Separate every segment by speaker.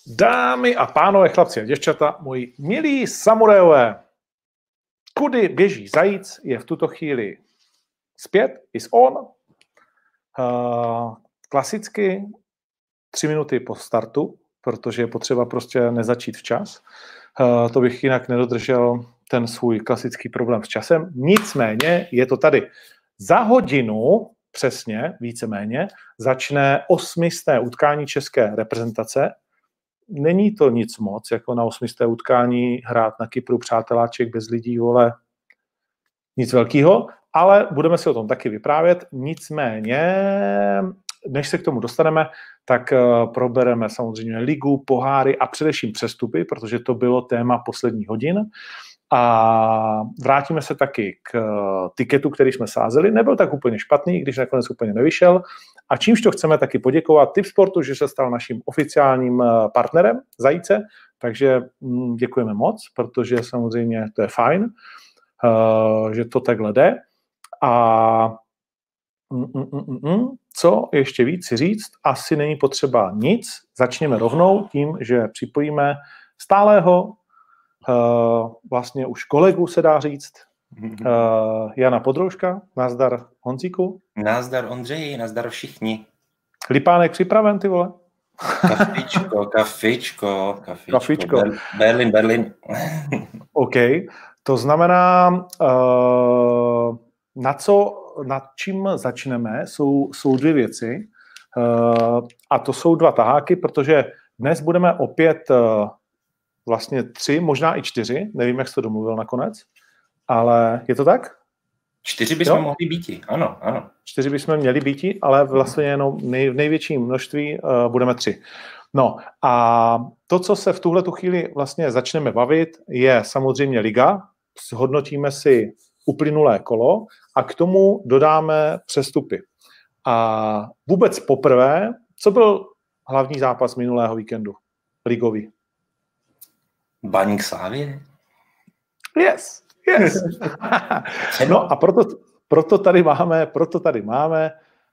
Speaker 1: Dámy a pánové, chlapci a děvčata, moji milí samurajové, kudy běží zajíc je v tuto chvíli zpět, is on. Klasicky 3 minuty po startu, protože je potřeba prostě nezačít včas. To bych jinak nedodržel ten svůj klasický problém s časem. Nicméně je to tady. Za hodinu, přesně, víceméně, začne 8. utkání české reprezentace. Není to nic moc, jako na 8. utkání hrát na Kypru přáteláček bez lidí, vole, nic velkého, ale budeme si o tom taky vyprávět. Nicméně, než se k tomu dostaneme, tak probereme samozřejmě ligu, poháry a především přestupy, protože to bylo téma posledních hodin. A vrátíme se taky k tiketu, který jsme sázeli. Nebyl tak úplně špatný, když nakonec úplně nevyšel. A čímž to chceme taky poděkovat Tipsportu, že se stal naším oficiálním partnerem Zajíce. Takže děkujeme moc, protože samozřejmě to je fajn, že to takhle jde. A co ještě víc si říct? Asi není potřeba nic. Začněme rovnou tím, že připojíme stálého vlastně už kolegu, se dá říct, Jana Podrouška. Nazdar Honzíku.
Speaker 2: Nazdar Ondřeji, nazdar všichni.
Speaker 1: Lipánek připraven, ty vole?
Speaker 2: Kafičko. Berlin.
Speaker 1: OK. To znamená, nad čím začneme, jsou 2 věci. A to jsou 2 taháky, protože dnes budeme opět vlastně 3, možná i 4, nevím, jak jsi to domluvil nakonec, ale je to tak?
Speaker 2: 4 bychom mohli býti, ano.
Speaker 1: 4 bychom měli býti, ale vlastně jenom v největším množství budeme 3. No a to, co se v tuhletu chvíli vlastně začneme bavit, je samozřejmě liga, zhodnotíme si uplynulé kolo a k tomu dodáme přestupy. A vůbec poprvé, co byl hlavní zápas minulého víkendu ligový?
Speaker 2: Baník Slavie?
Speaker 1: Yes. No a proto tady máme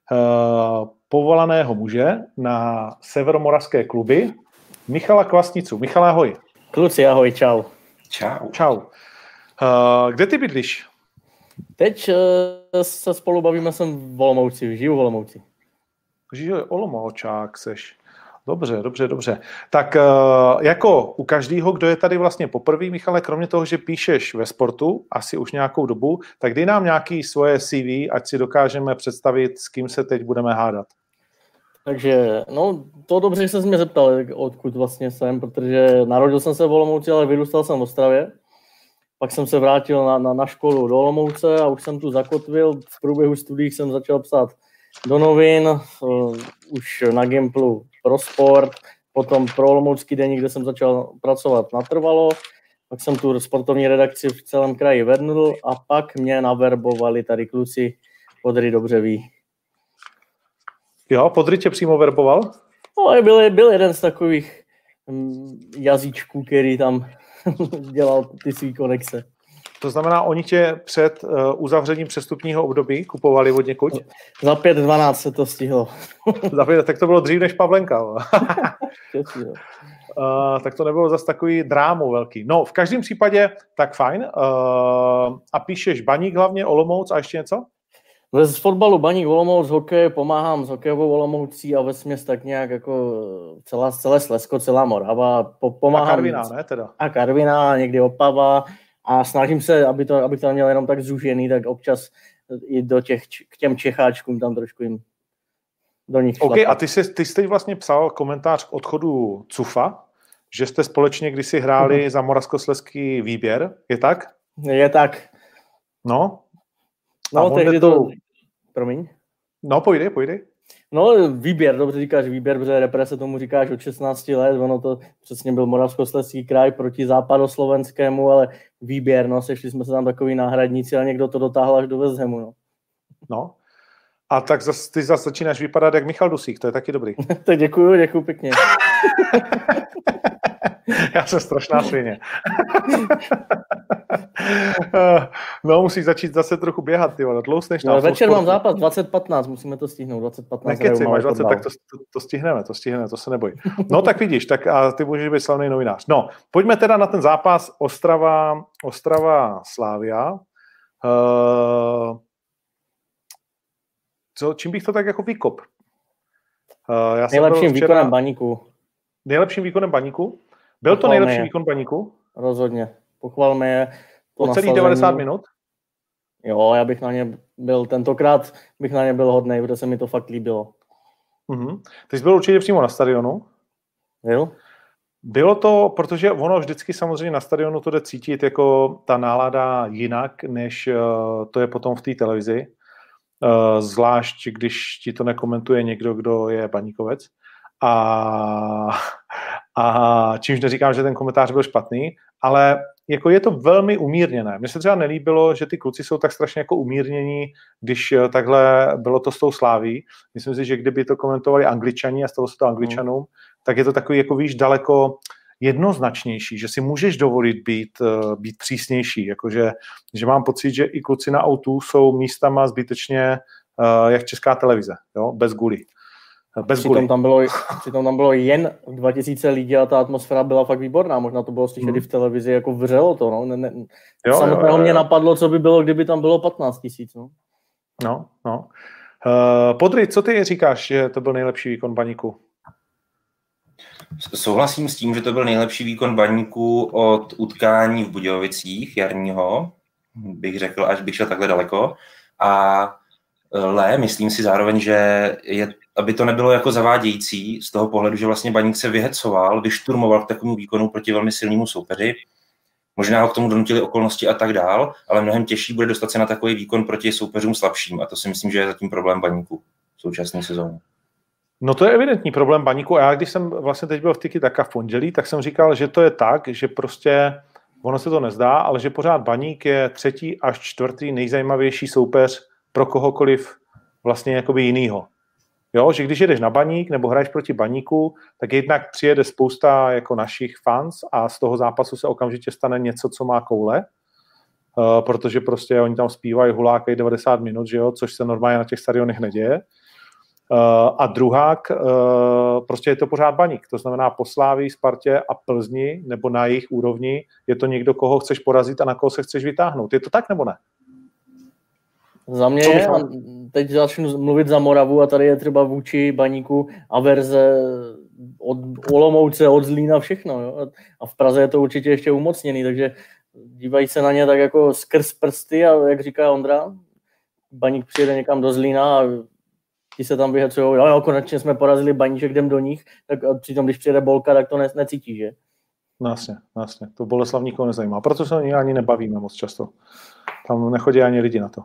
Speaker 1: povolaného muže na severomoravské kluby, Michala Kvasnicu. Michale, ahoj.
Speaker 3: Kluci, ahoj, čau.
Speaker 1: Čau. Kde ty bydlíš?
Speaker 3: Teď se spolu bavíme, jsem v Olomouci, žiju v Olomouci.
Speaker 1: Žiju Olomoučák seš. Dobře. Tak jako u každého, kdo je tady vlastně poprvé, Michale, kromě toho, že píšeš ve sportu asi už nějakou dobu, tak dej nám nějaký svoje CV, ať si dokážeme představit, s kým se teď budeme hádat.
Speaker 3: Takže, to dobře, že jsi mě zeptal, odkud vlastně jsem, protože narodil jsem se v Olomouci, ale vyrůstal jsem v Ostravě. Pak jsem se vrátil na školu do Olomouce a už jsem tu zakotvil. V průběhu studií jsem začal psát do novin, už na Gimplu pro sport, potom pro Olomoucký deník, kde jsem začal pracovat natrvalo, pak jsem tu sportovní redakci v celém kraji vedl a pak mě naverbovali tady kluci, Podry dobře ví.
Speaker 1: Jo, Podry tě přímo verboval?
Speaker 3: No, byl jeden z takových jazyčků, který tam dělal ty svý konexe.
Speaker 1: To znamená, oni tě před uzavřením přestupního období kupovali od někud?
Speaker 3: Za 5:12 se to stihlo.
Speaker 1: Tak to bylo dřív než Pavlenka. Tak to nebylo zase takový drámu velký. No, v každém případě, tak fajn. A píšeš Baník hlavně, Olomouc a ještě něco?
Speaker 3: Z fotbalu Baník, Olomouc, hokej, pomáhám s hokejovou Olomoucí a vesměs tak nějak jako celé Slezsko, celá Morava. Pomáhám.
Speaker 1: A Karviná, ne teda?
Speaker 3: A Karviná, někdy Opava. A snažím se, aby to neměl jenom tak zúžený, tak občas i k těm Čecháčkům tam trošku jim do nich šlapat.
Speaker 1: OK, a ty jsi teď vlastně psal komentář k odchodu Cufa, že jste společně kdysi hráli za Moravskoslezský výběr, je tak?
Speaker 3: Je tak.
Speaker 1: No
Speaker 3: tehdy to... Promiň?
Speaker 1: No, pojdej.
Speaker 3: No, výběr, dobře říkáš výběr, protože represe tomu říkáš od 16 let, ono to přesně byl Moravskoslezský kraj proti západoslovenskému, ale výběr, sešli jsme se tam takový náhradníci, ale někdo to dotáhl až do West Hamu, No,
Speaker 1: a tak ty zase začínáš vypadat jak Michal Dusík, to je taky dobrý.
Speaker 3: Tak děkuju pěkně.
Speaker 1: Já jsem strašná svině. No, musíš začít zase trochu běhat, ty vole, tlousneš
Speaker 3: tam. Večer mám zápas 20:15, musíme to stihnout, 20:15.
Speaker 1: Nekeci, máš 20, tak to stihneme, to se neboj. No tak vidíš, tak a ty můžeš být slavný novinář. No, pojďme teda na ten zápas Ostrava Slavia. Čím bych to tak jako vykop?
Speaker 3: Nejlepším výkonem Baníku.
Speaker 1: Nejlepším výkonem Baníku? Byl to nejlepší výkon Baníku?
Speaker 3: Rozhodně. Pochvalme je.
Speaker 1: Po celých 90 minut?
Speaker 3: Jo, já bych na ně byl, tentokrát bych na ně byl hodnej, protože se mi to fakt líbilo.
Speaker 1: Mm-hmm. Ty jsi byl určitě přímo na stadionu?
Speaker 3: Jo.
Speaker 1: Bylo to, protože ono vždycky samozřejmě na stadionu to jde cítit jako ta nálada jinak, než to je potom v té televizi. Zvlášť, když ti to nekomentuje někdo, kdo je baníkovec. A čímž neříkám, že ten komentář byl špatný, ale jako je to velmi umírněné. Mně se třeba nelíbilo, že ty kluci jsou tak strašně jako umírnění, když takhle bylo to s tou Sláví. Myslím si, že kdyby to komentovali Angličani a stalo se to Angličanům, tak je to takový, jako víš, daleko jednoznačnější, že si můžeš dovolit být přísnější. Jakože, že mám pocit, že i kluci na O2 jsou místama zbytečně jak česká televize, jo? Bez guli.
Speaker 3: Přitom tam bylo jen 2000 lidí a ta atmosféra byla fakt výborná. Možná to bylo slyšet i v televizi, jako vřelo to. No. Samotného mě napadlo, co by bylo, kdyby tam bylo 15 000.
Speaker 1: No. Podry, co ty říkáš, že to byl nejlepší výkon Baníku?
Speaker 2: Souhlasím s tím, že to byl nejlepší výkon Baníku od utkání v Budějovicích jarního, bych řekl, až bych šel takhle daleko. Ale myslím si zároveň, že aby to nebylo jako zavádějící z toho pohledu, že vlastně Baník se vyhecoval, vyšturmoval k takovému výkonu proti velmi silnému soupeři. Možná ho k tomu donutili okolnosti a tak dál, ale mnohem těžší bude dostat se na takový výkon proti soupeřům slabším. A to si myslím, že je zatím problém Baníku v současné sezóně.
Speaker 1: No to je evidentní problém Baníku. A já, když jsem vlastně teď byl v Tiki Taka v pondělí, tak jsem říkal, že to je tak, že prostě ono se to nezdá, ale že pořád Baník je 3. až 4. nejzajímavější soupeř pro kohokoliv vlastně jakoby jinýho. Jo, že když jedeš na Baník nebo hraješ proti Baníku, tak jednak přijede spousta jako našich fans a z toho zápasu se okamžitě stane něco, co má koule, protože prostě oni tam zpívají, hulákají 90 minut, že jo, což se normálně na těch stadionech neděje. A druhák, prostě je to pořád Baník, to znamená po Slávii, Spartě a Plzni, nebo na jejich úrovni, je to někdo, koho chceš porazit a na koho se chceš vytáhnout. Je to tak, nebo ne?
Speaker 3: Za mě je, a teď začnu mluvit za Moravu a tady je třeba vůči Baníku averze od Olomouce, od Zlína, všechno. Jo? A v Praze je to určitě ještě umocněný, takže dívají se na ně tak jako skrz prsty a jak říká Ondra, Baník přijede někam do Zlína a ti se tam vyhecujou, jo, konečně jsme porazili Baníček, jdem do nich, tak přitom, když přijede Bolka, tak to necítí, že?
Speaker 1: Jasně. To Boleslav nikoho nezajímá. Proto se ani nebavíme moc často. Tam nechodí ani lidi na to.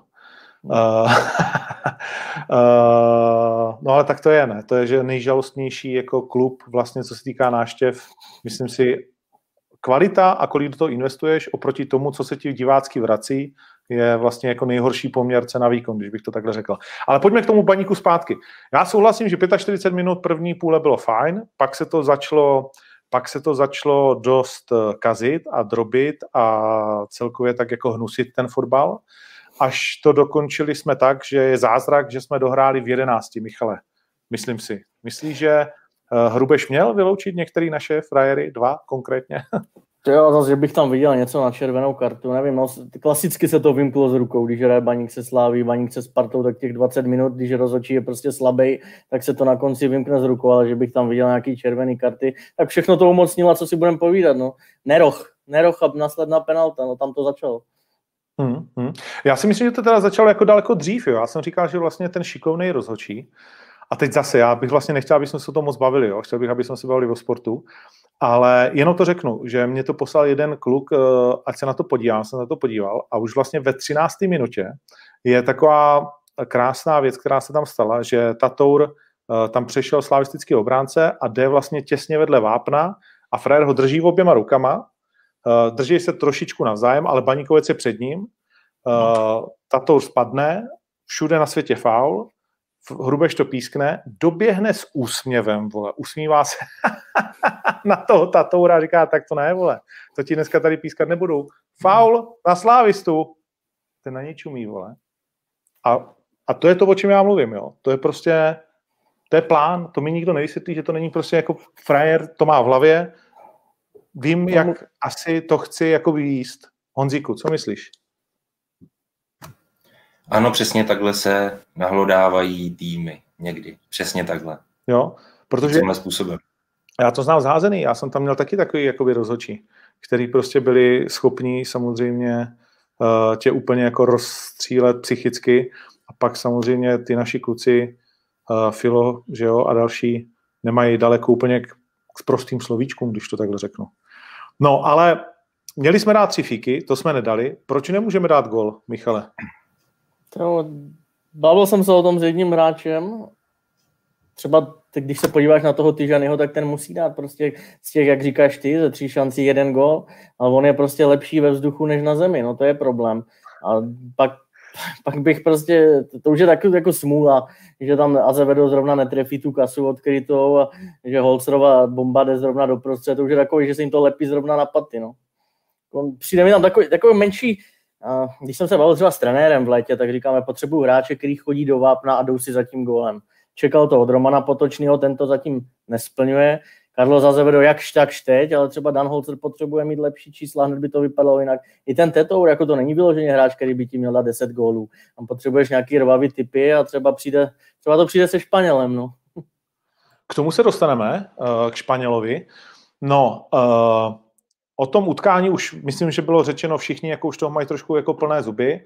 Speaker 1: No ale tak to je, ne? To je, že nejžalostnější jako klub, vlastně co se týká návštěv, myslím si, kvalita a kolik do toho investuješ oproti tomu, co se ti divácky vrací, je vlastně jako nejhorší poměr cena výkon, když bych to takhle řekl. Ale pojďme k tomu Baníku zpátky. Já souhlasím, že 45 minut první půle bylo fajn, pak se to začalo dost kazit a drobit a celkově tak jako hnusit ten fotbal. Až to dokončili jsme tak, že je zázrak, že jsme dohráli v 11, Michale. Myslím si. Myslíš, že Hrubeš měl vyloučit některé naše frajery, 2 konkrétně?
Speaker 3: Jo, zase, že bych tam viděl něco na červenou kartu, nevím, no, klasicky se to vymklo z rukou, když hraje Baník se Sláví, Baník se Spartou, tak těch 20 minut, když rozhodčí je prostě slabý, tak se to na konci vymkne z rukou, ale že bych tam viděl nějaký červený karty, tak všechno to umocnilo, co si budeme povídat, no. Neroch a následná penalta, no tam to začalo.
Speaker 1: Já si myslím, že to teda začalo jako daleko dřív, jo. Já jsem říkal, že vlastně ten šikovnej rozhodčí, a teď zase, já bych vlastně nechtěl, aby jsme se o tom moc bavili, jo. Chtěl bych, aby jsme se bavili o sportu, ale jenom to řeknu, že mě to poslal jeden kluk, ať se na to podívám, jsem na to podíval a už vlastně ve 13. minutě je taková krásná věc, která se tam stala, že Tatour tam přešel slavistický obránce a jde vlastně těsně vedle vápna a frajer ho drží oběma rukama, drží se trošičku navzájem, ale Baníkovec je před ním, Tatour spadne, všude na světě faul, Hrubeš to pískne, doběhne s úsměvem, vole, usmívá se na toho Tatoura a říká, tak to ne, vole, to ti dneska tady pískat nebudu. Faul na slávistu. Ten na něj čumí, vole. A to je to, o čem já mluvím, jo. To je prostě, to je plán, to mi nikdo nevysvětlí, že to není prostě jako frajer, to má v hlavě. Vím, jak asi to chci jako vyjíst. Honzíku, co myslíš?
Speaker 2: Ano, přesně takhle se nahlodávají týmy někdy. Přesně takhle.
Speaker 1: Jo, protože
Speaker 2: tímhle způsobem.
Speaker 1: Já to znám z házený, já jsem tam měl taky takový jakoby rozhodčí, který prostě byli schopní samozřejmě tě úplně jako rozstřílet psychicky a pak samozřejmě ty naši kluci, Filo, že jo, a další nemají daleko úplně k prostým slovíčkům, když to takhle řeknu. No, ale měli jsme dát 3 fíky, to jsme nedali. Proč nemůžeme dát gol, Michale?
Speaker 3: Bavil jsem se o tom s jedním hráčem. Třeba když se podíváš na toho Tyžanyho, tak ten musí dát prostě z těch, jak říkáš ty, ze 3 šancí 1 gól, ale on je prostě lepší ve vzduchu než na zemi, no to je problém. A pak bych prostě, to už je taky jako smůla, že tam Azevedo zrovna netrefí tu kasu odkrytou a že Holzerova bomba jde zrovna doprostřed, to už je takový, že se jim to lepí zrovna na paty, no. Přijde mi tam takový menší, když jsem se bavil třeba s trenérem v létě, tak říkáme, potřebuju hráče, který chodí do vápna a jdou si za tím gólem. Čekal to od Romana Potočného, ten to zatím nesplňuje. Carlos Azevedo jakž takž teď, ale třeba Dan Holzer potřebuje mít lepší čísla, hned by to vypadalo jinak. I ten Tetour, jako to není vyloženě hráč, který by ti měl dát 10 gólů. Tam potřebuješ nějaký rvavý typy a třeba to přijde se Španělem, no.
Speaker 1: K tomu se dostaneme, k Španělovi. No, o tom utkání už myslím, že bylo řečeno, všichni jako už toho mají trošku jako plné zuby,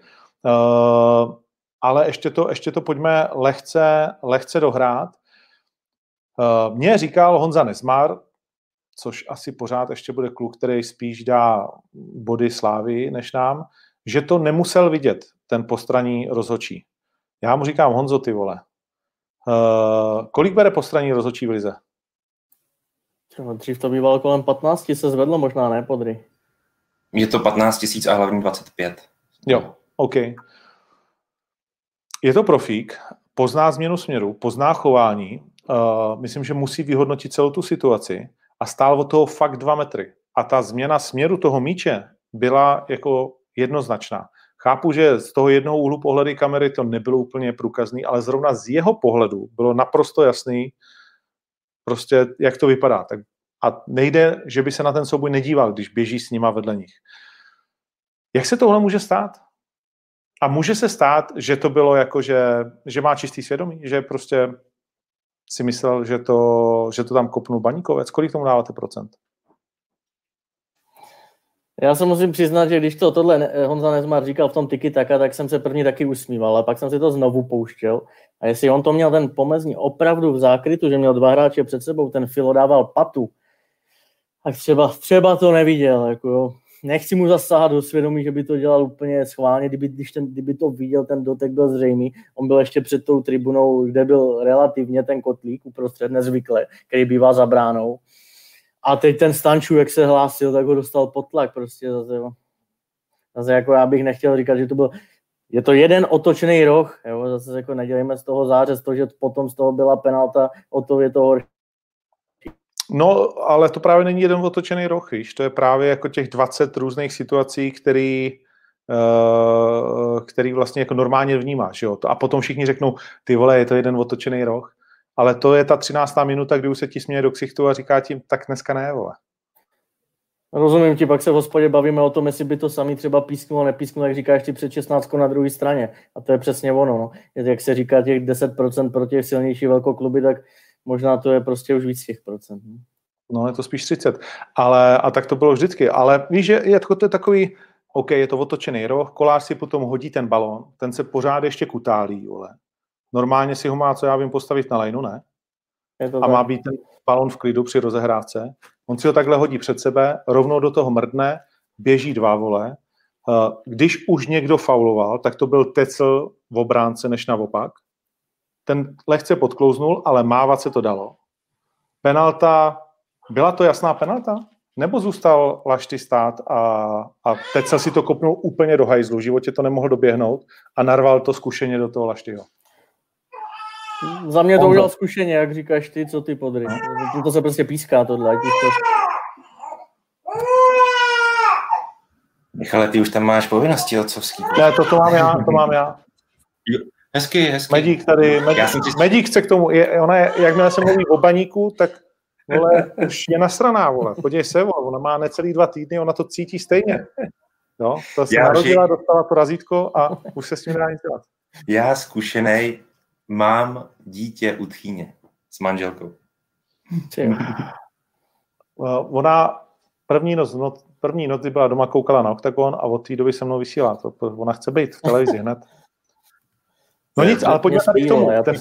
Speaker 1: ale ještě to pojďme lehce dohrát. Mně říkal Honza Nezmar, což asi pořád ještě bude kluk, který spíš dá body Slávy než nám, že to nemusel vidět, ten postranní rozhodčí. Já mu říkám, Honzo, ty vole, kolik bere postranní rozhodčí v lize?
Speaker 3: Dřív to bývalo kolem 15, se zvedlo možná, ne, Podry?
Speaker 2: Je to 15 000 a hlavně 25.
Speaker 1: Jo, OK. Je to profík, pozná změnu směru, pozná chování, myslím, že musí vyhodnotit celou tu situaci a stál od toho fakt 2 metry. A ta změna směru toho míče byla jako jednoznačná. Chápu, že z toho jednoho úhlu pohledy kamery to nebylo úplně průkazný, ale zrovna z jeho pohledu bylo naprosto jasný, prostě jak to vypadá. Tak a nejde, že by se na ten souboj nedíval, když běží s nima vedle nich. Jak se tohle může stát? A může se stát, že to bylo jako, že má čistý svědomí, že prostě si myslel, že to tam kopnul Baníkovec. Kolik tomu dáváte procent?
Speaker 3: Já se musím přiznat, že když tohle Honza Nezmar říkal v tom tiki-taka, tak jsem se první taky usmíval, a pak jsem si to znovu pouštěl. A jestli on to měl ten pomezní opravdu v zákrytu, že měl 2 hráče před sebou, ten Filo dával patu, tak třeba to neviděl. Jako jo. Nechci mu zasáhat do svědomí, že by to dělal úplně schválně, kdyby to viděl, ten dotek byl zřejmý. On byl ještě před tou tribunou, kde byl relativně ten kotlík uprostřed nezvykle, který bývá za bránou. A teď ten Stančů, jak se hlásil, tak ho dostal pod tlak prostě zase. Jo. Zase jako já bych nechtěl říkat, že to byl... Je to jeden otočený roh, jo, zase jako nedělejme z toho zářez, to, že potom z toho byla penalta, o to je to horší.
Speaker 1: No, ale to právě není jeden otočený roh, víš, to je právě jako těch 20 různých situací, který vlastně jako normálně vnímáš, jo. A potom všichni řeknou, ty vole, je to jeden otočený roh, ale to je ta 13. minuta, kdy už se ti směje do ksichtu a říká ti, tak dneska ne, vole.
Speaker 3: Rozumím ti, pak se v hospodě bavíme o tom, jestli by to sami třeba písknulo, nepísknulo, jak říkáš ti před 16 na druhé straně. A to je přesně ono, no. Jak se říká těch 10% pro těch silnější velkokluby, tak možná to je prostě už víc těch procent.
Speaker 1: No, je to spíš 30. A tak to bylo vždycky. Ale víš, že to je takový, OK, je to otočený roh, Kolář si potom hodí ten balón, ten se pořád ještě kutálí, vole. Normálně si ho má, co já vím, postavit na lajnu, ne? A má být ten balón v klidu při rozehrávce. On si ho takhle hodí před sebe, rovnou do toho mrdne, běží 2, vole. Když už někdo fauloval, tak to byl Tecl v obránce než naopak. Ten lehce podklouznul, ale mávat se to dalo. Penalta, byla to jasná penalta? Nebo zůstal Lašty stát a Tecl si to kopnul úplně do hajzlu, v životě to nemohl doběhnout a narval to zkušeně do toho Laštyho?
Speaker 3: Za mě to udělal zkušeně, jak říkáš ty, co ty podry. To se prostě píská tohle.
Speaker 2: Michale, ty už tam máš povinnosti otcovský.
Speaker 1: Ne, to mám já.
Speaker 2: Hezky.
Speaker 1: Medík chce k tomu, jakmile se mluví o baníku, tak vole, už je nasraná, vole. Podívej se, vole, ona má necelý 2 týdny, ona to cítí stejně. Jo, to se narodila, dostala to razítko a už se s tím nedá nic dělat.
Speaker 2: Já zkušenej mám dítě u tchýně s manželkou.
Speaker 1: Ona první noc byla doma, koukala na Oktagon a od té doby se mnou vysílá. Ona chce být v televizi hned. No nic, ale pojďme tady k tomu. Ten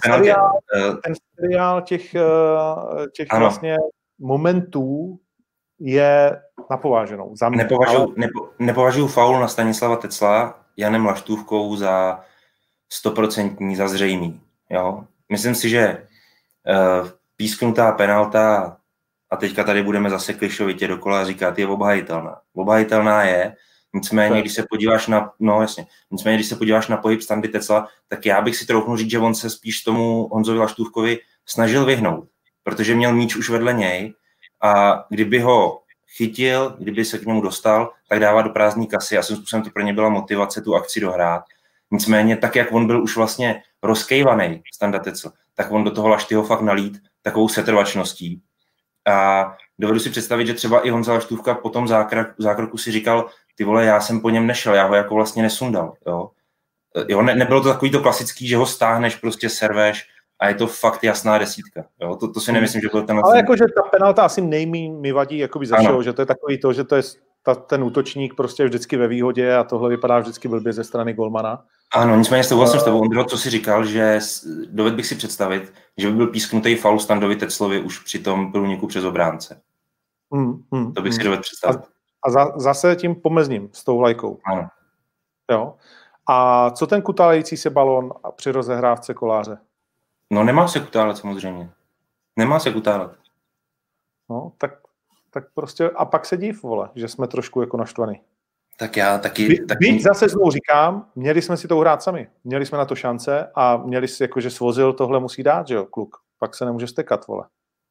Speaker 1: seriál těch vlastně momentů je napováženou.
Speaker 2: Nepovažuji faul na Stanislava Tecla Janem Laštůvkou za 100% za zřejmý. Jo? Myslím si, že písknutá penalta, a teďka tady budeme zase klišovitě dokola říkat, je obhajitelná. Obhajitelná je, nicméně, když se podíváš na pohyb Standy Tecla, tak já bych si troufnul říct, že on se spíš tomu Honzovi Laštůvkovi snažil vyhnout, protože měl míč už vedle něj a kdyby ho chytil, kdyby se k němu dostal, tak dává do prázdní kasy a svým způsobem to pro ně byla motivace tu akci dohrát. Nicméně, tak jak on byl už vlastně rozkejvaný, Standa Tecl, tak on do toho Laštyho fakt nalít takovou setrvačností. A dovedu si představit, že třeba i Honza Laštůvka po tom zákroku si říkal, ty vole, já jsem po něm nešel, já ho jako vlastně nesundal. Jo, nebylo to takový to klasický, že ho stáhneš, prostě serveš a je to fakt jasná desítka. Jo? To si nemyslím, že byl ten...
Speaker 1: Ale jakože ta penalta asi nejméně mi vadí jakoby za všeho, že to je takový to, že to je ten útočník prostě vždycky ve výhodě a tohle vypadá vždycky blbě ze strany golmana.
Speaker 2: Ano, nicméně souhlasím s tebou, Ondro, co si říkal, že dovedl bych si představit, že by byl písknutý faul Standovi Teclovi už při tom průniku přes obránce. To bych si dovedl představit.
Speaker 1: A zase tím pomezním s tou vlajkou.
Speaker 2: Ano.
Speaker 1: Jo. A co ten kutálející se balón při rozehrávce Koláře?
Speaker 2: No nemá se kutálet samozřejmě. Nemá se kutálet.
Speaker 1: No, tak prostě, a pak se div, vole, že jsme trošku jako naštvaný.
Speaker 2: Tak já taky...
Speaker 1: Byť zase znovu říkám, měli jsme si to uhrát sami. Měli jsme na to šance a měli si jako, že Svozil tohle musí dát, že jo, kluk. Pak se nemůže stekat, vole.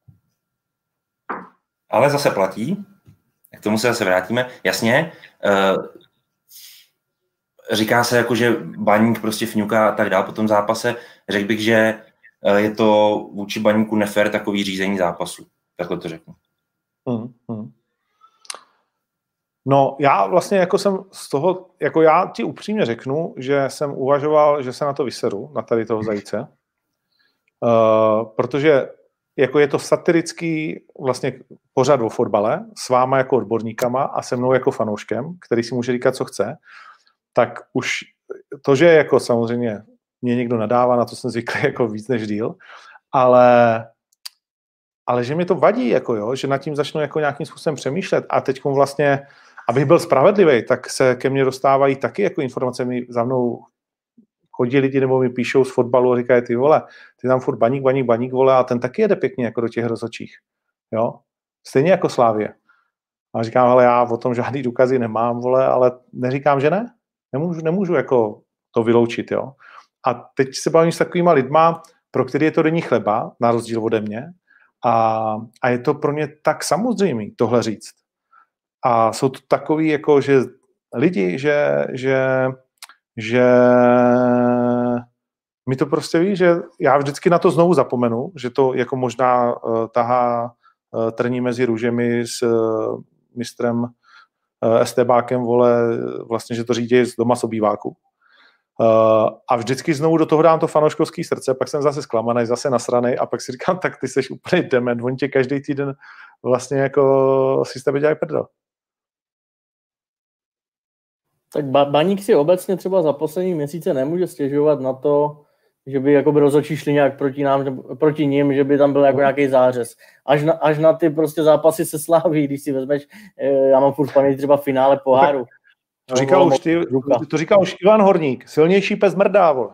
Speaker 2: Ale zase platí, k tomu se zase vrátíme. Jasně, říká se jako, že Baník prostě fňuká a tak dál po tom zápase. Řekl bych, že je to vůči Baníku nefér takový řízení zápasu. Takhle to řeknu.
Speaker 1: No, já vlastně jako jsem z toho, jako já ti upřímně řeknu, že jsem uvažoval, že se na to vyseru, na tady toho zajíce, protože jako je to satirický vlastně pořad o fotbale s váma jako odborníkama a se mnou jako fanouškem, který si může říkat, co chce, tak už to, že jako samozřejmě mě někdo nadává, na to jsem zvyklý jako víc než díl, ale že mi to vadí, jako jo, že nad tím začnu jako nějakým způsobem přemýšlet a teď vlastně, abych byl spravedlivý, tak se ke mně dostávají taky jako informace, mi za mnou chodí lidi nebo mi píšou z fotbalu a říkají, ty vole, ty tam furt baník, vole, a ten taky jede pěkně jako do těch rozhodčích, jo, stejně jako Slávě. A říkám, ale já o tom žádný důkazy nemám, vole, ale neříkám, že ne, nemůžu jako to vyloučit, jo. A teď se bavím s takovýma lidma, pro který je to denní chleba, na rozdíl ode mě, a je to pro ně tak samozřejmé tohle říct. A jsou to takový, jako, že lidi, že mi to prostě ví, že já vždycky na to znovu zapomenu, že to jako možná tahá trní mezi růžemi s mistrem Estebákem, vole, vlastně, že to řídí z doma z obýváku. A vždycky znovu do toho dám to fanouškovský srdce, pak jsem zase zklamaný, zase nasranej a pak si říkám, tak ty seš úplně dement, oni tě každý týden vlastně jako si s tebe dělají prdel.
Speaker 3: Tak Baník si obecně třeba za poslední měsíce nemůže stěžovat na to, že by jakoby rozhodčí šli nějak proti ním, že by tam byl jako nějaký zářez. Až na ty prostě zápasy se Sláví, když si vezmeš, já mám furt paměť třeba finále poháru.
Speaker 1: To říkal už Ivan Horník. Silnější pes mrdá, vole.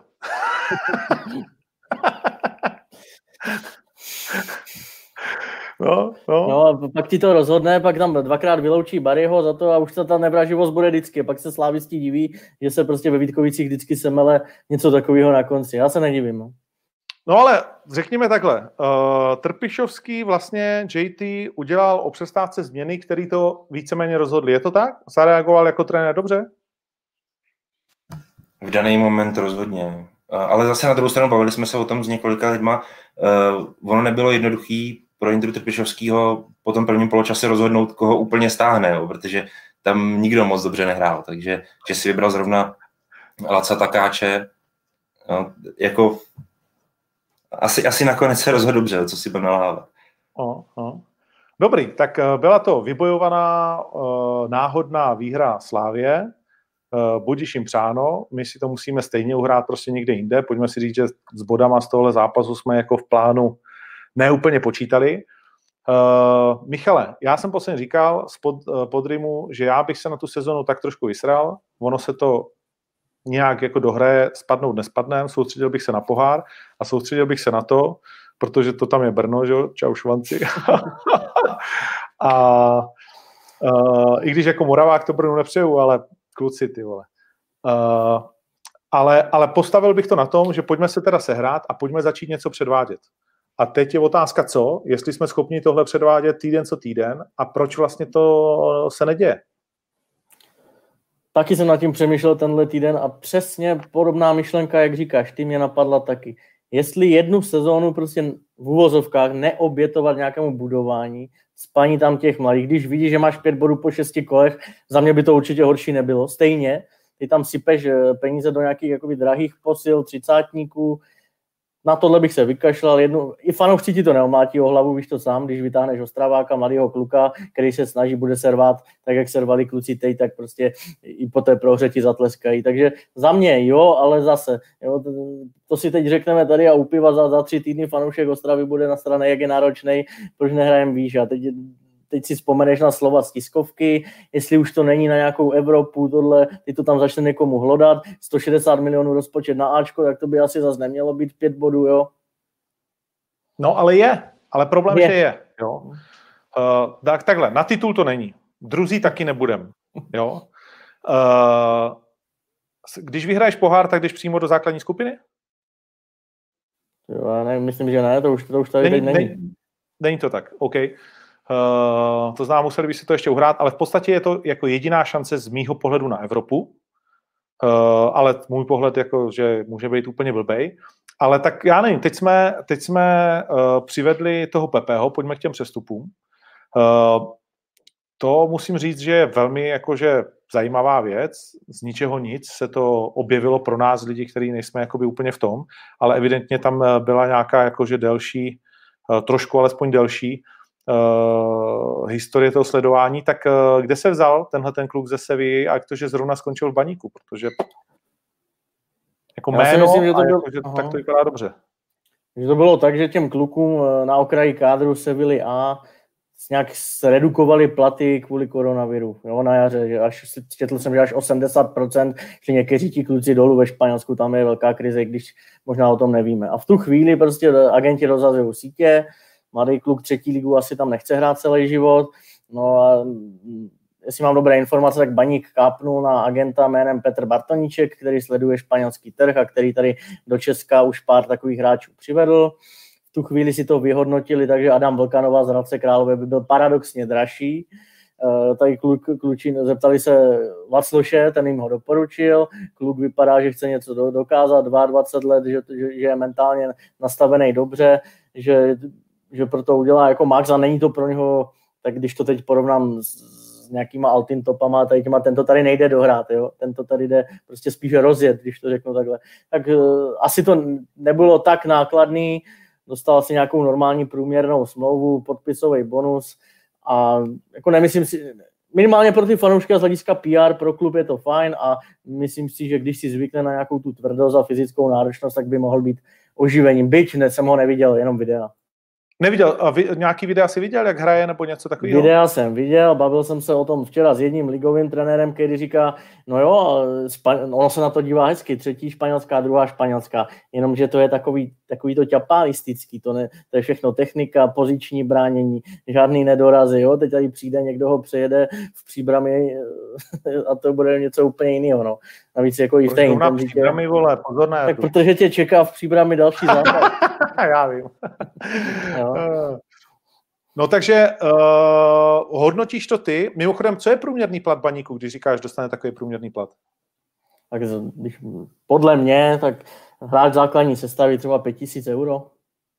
Speaker 3: No a pak ti to rozhodne, pak tam dvakrát vyloučí Barryho za to a už se ta nevraživost bude vždycky. Pak se slávisti diví, že se prostě ve Vítkovicích vždycky semele něco takového na konci. Já se nedivím.
Speaker 1: No ale řekněme takhle, Trpišovský vlastně JT udělal o přestávce změny, které to víceméně rozhodly. Je to tak? Zareagoval jako trenér dobře?
Speaker 2: V daný moment rozhodně. Ale zase na druhou stranu bavili jsme se o tom s několika lidma. Ono nebylo jednoduchý pro Jindru Trpišovskýho po tom prvním poločase rozhodnout, koho úplně stáhne, jo, protože tam nikdo moc dobře nehrál. Takže že si vybral zrovna Laca Takáče, no, jako asi nakonec se rozhodl dobře, co si budeme nalávat.
Speaker 1: Dobrý, tak byla to vybojovaná náhodná výhra Slávie. Budiš jim přáno, my si to musíme stejně uhrát prostě někde jinde. Pojďme si říct, že s bodama z tohle zápasu jsme jako v plánu neúplně počítali. Michale, já jsem posledně říkal pod Rimu, že já bych se na tu sezonu tak trošku vysral. Ono se to nějak jako dohraje, spadnout nespadnem, soustředil bych se na pohár a soustředil bych se na to, protože to tam je Brno, že jo, čau švanci. I když jako Moravák to Brnu nepřeju, ale kluci, ty vole. Ale postavil bych to na tom, že pojďme se teda sehrát a pojďme začít něco předvádět. A teď je otázka co, jestli jsme schopni tohle předvádět týden co týden a proč vlastně to se neděje.
Speaker 3: Taky jsem nad tím přemýšlel tenhle týden a přesně podobná myšlenka, jak říkáš, ty mě napadla taky. Jestli jednu sezónu prostě v uvozovkách neobětovat nějakému budování, spaní tam těch mladých, když vidíš, že máš 5 bodů po 6 kolech, za mě by to určitě horší nebylo. Stejně, ty tam sypeš peníze do nějakých jakoby drahých posil, 30níků, na tohle bych se vykašlal. I fanoušci ti to neomlátí o hlavu, víš to sám, když vytáhneš Ostraváka, mladého kluka, který se snaží, bude servát tak, jak servali kluci teď, tak prostě i po té prohře ti zatleskají. Takže za mě jo, ale zase, jo, to si teď řekneme tady a u piva za 3 týdny fanoušek Ostravy bude na straně, jak je náročnej, proč nehrajem výš. A teď si vzpomeneš na slova z tiskovky, jestli už to není na nějakou Evropu, tohle, ty to tam začne někomu hlodat, 160 milionů rozpočet na Ačko, tak to by asi zase nemělo být 5 bodů, jo?
Speaker 1: No, ale problém je. Že je, jo. Tak takhle, na titul to není. Druzí taky nebudem, jo. Když vyhraješ pohár, tak jdeš přímo do základní skupiny?
Speaker 3: Jo, já nevím, myslím, že ne, to už tady teď není.
Speaker 1: Není to tak, OK. To znamená, museli by si to ještě uhrát, ale v podstatě je to jako jediná šance z mýho pohledu na Evropu, ale můj pohled jako, že může být úplně blbej. Ale tak já nevím, teď jsme přivedli toho Pepeho, pojďme k těm přestupům. To musím říct, že je velmi jakože zajímavá věc, z ničeho nic se to objevilo pro nás lidi, kteří nejsme jakoby úplně v tom, ale evidentně tam byla nějaká jakože delší, trošku alespoň delší historie toho sledování, tak kde se vzal tenhle ten kluk ze Sevilly a jak to, že zrovna skončil v Baníku, protože jako jméno, myslím, že to bylo, tak to vypadá dobře.
Speaker 3: Že to bylo tak, že těm klukům na okraji kádru Sevilly A nějak zredukovali platy kvůli koronaviru, jo, na jaře, že četl jsem, že až 80%, že někteří ti kluci dolů ve Španělsku, tam je velká krize, když možná o tom nevíme. A v tu chvíli prostě agenti rozhazují sítě, mladý kluk 3. ligu asi tam nechce hrát celý život, no a jestli mám dobré informace, tak Baník kápnul na agenta jménem Petr Bartoníček, který sleduje španělský trh a který tady do Česka už pár takových hráčů přivedl. V tu chvíli si to vyhodnotili, takže Adam Vlkanova z Hradce Králové by byl paradoxně dražší. Tady kluči zeptali se Vacloše, ten jim ho doporučil. Kluk vypadá, že chce něco dokázat, 22 let, že je mentálně nastavený dobře, že proto udělá jako max a není to pro něho, tak když to teď porovnám s nějakýma Altin topama, tento tady nejde dohrát, jo? Tento tady jde prostě spíš rozjet, když to řeknu takhle. Tak asi to nebylo tak nákladný, dostal si nějakou normální průměrnou smlouvu, podpisový bonus a jako nemyslím si, minimálně pro ty fanoušky a z hlediska PR pro klub je to fajn a myslím si, že když si zvykne na nějakou tu tvrdost a fyzickou náročnost, tak by mohl být oživením. Byť jsem ho neviděl, jenom videa.
Speaker 1: Neviděl, a nějaký videa si viděl, jak hraje nebo něco takového?
Speaker 3: Videa jsem viděl, bavil jsem se o tom včera s jedním ligovým trenérem, který říká, no jo, ono se na to dívá hezky, 3. španělská, 2. španělská, jenomže to je takový to ťapálistický, to je všechno technika, poziční bránění, žádný nedorazy, jo, teď tady přijde, někdo ho přejede v Příbrami a to bude něco úplně jiného, no. Navíc jako i v té intenzitě.
Speaker 1: Příbrami, vole, pozor na
Speaker 3: tak protože tě čeká v Příbrami další zápas.
Speaker 1: Já vím.
Speaker 3: Jo.
Speaker 1: No takže hodnotíš to ty. Mimochodem, co je průměrný plat baníku, když říkáš, dostane takový průměrný plat?
Speaker 3: Tak když, podle mě, tak hráč základní sestavy třeba 5 000 euro.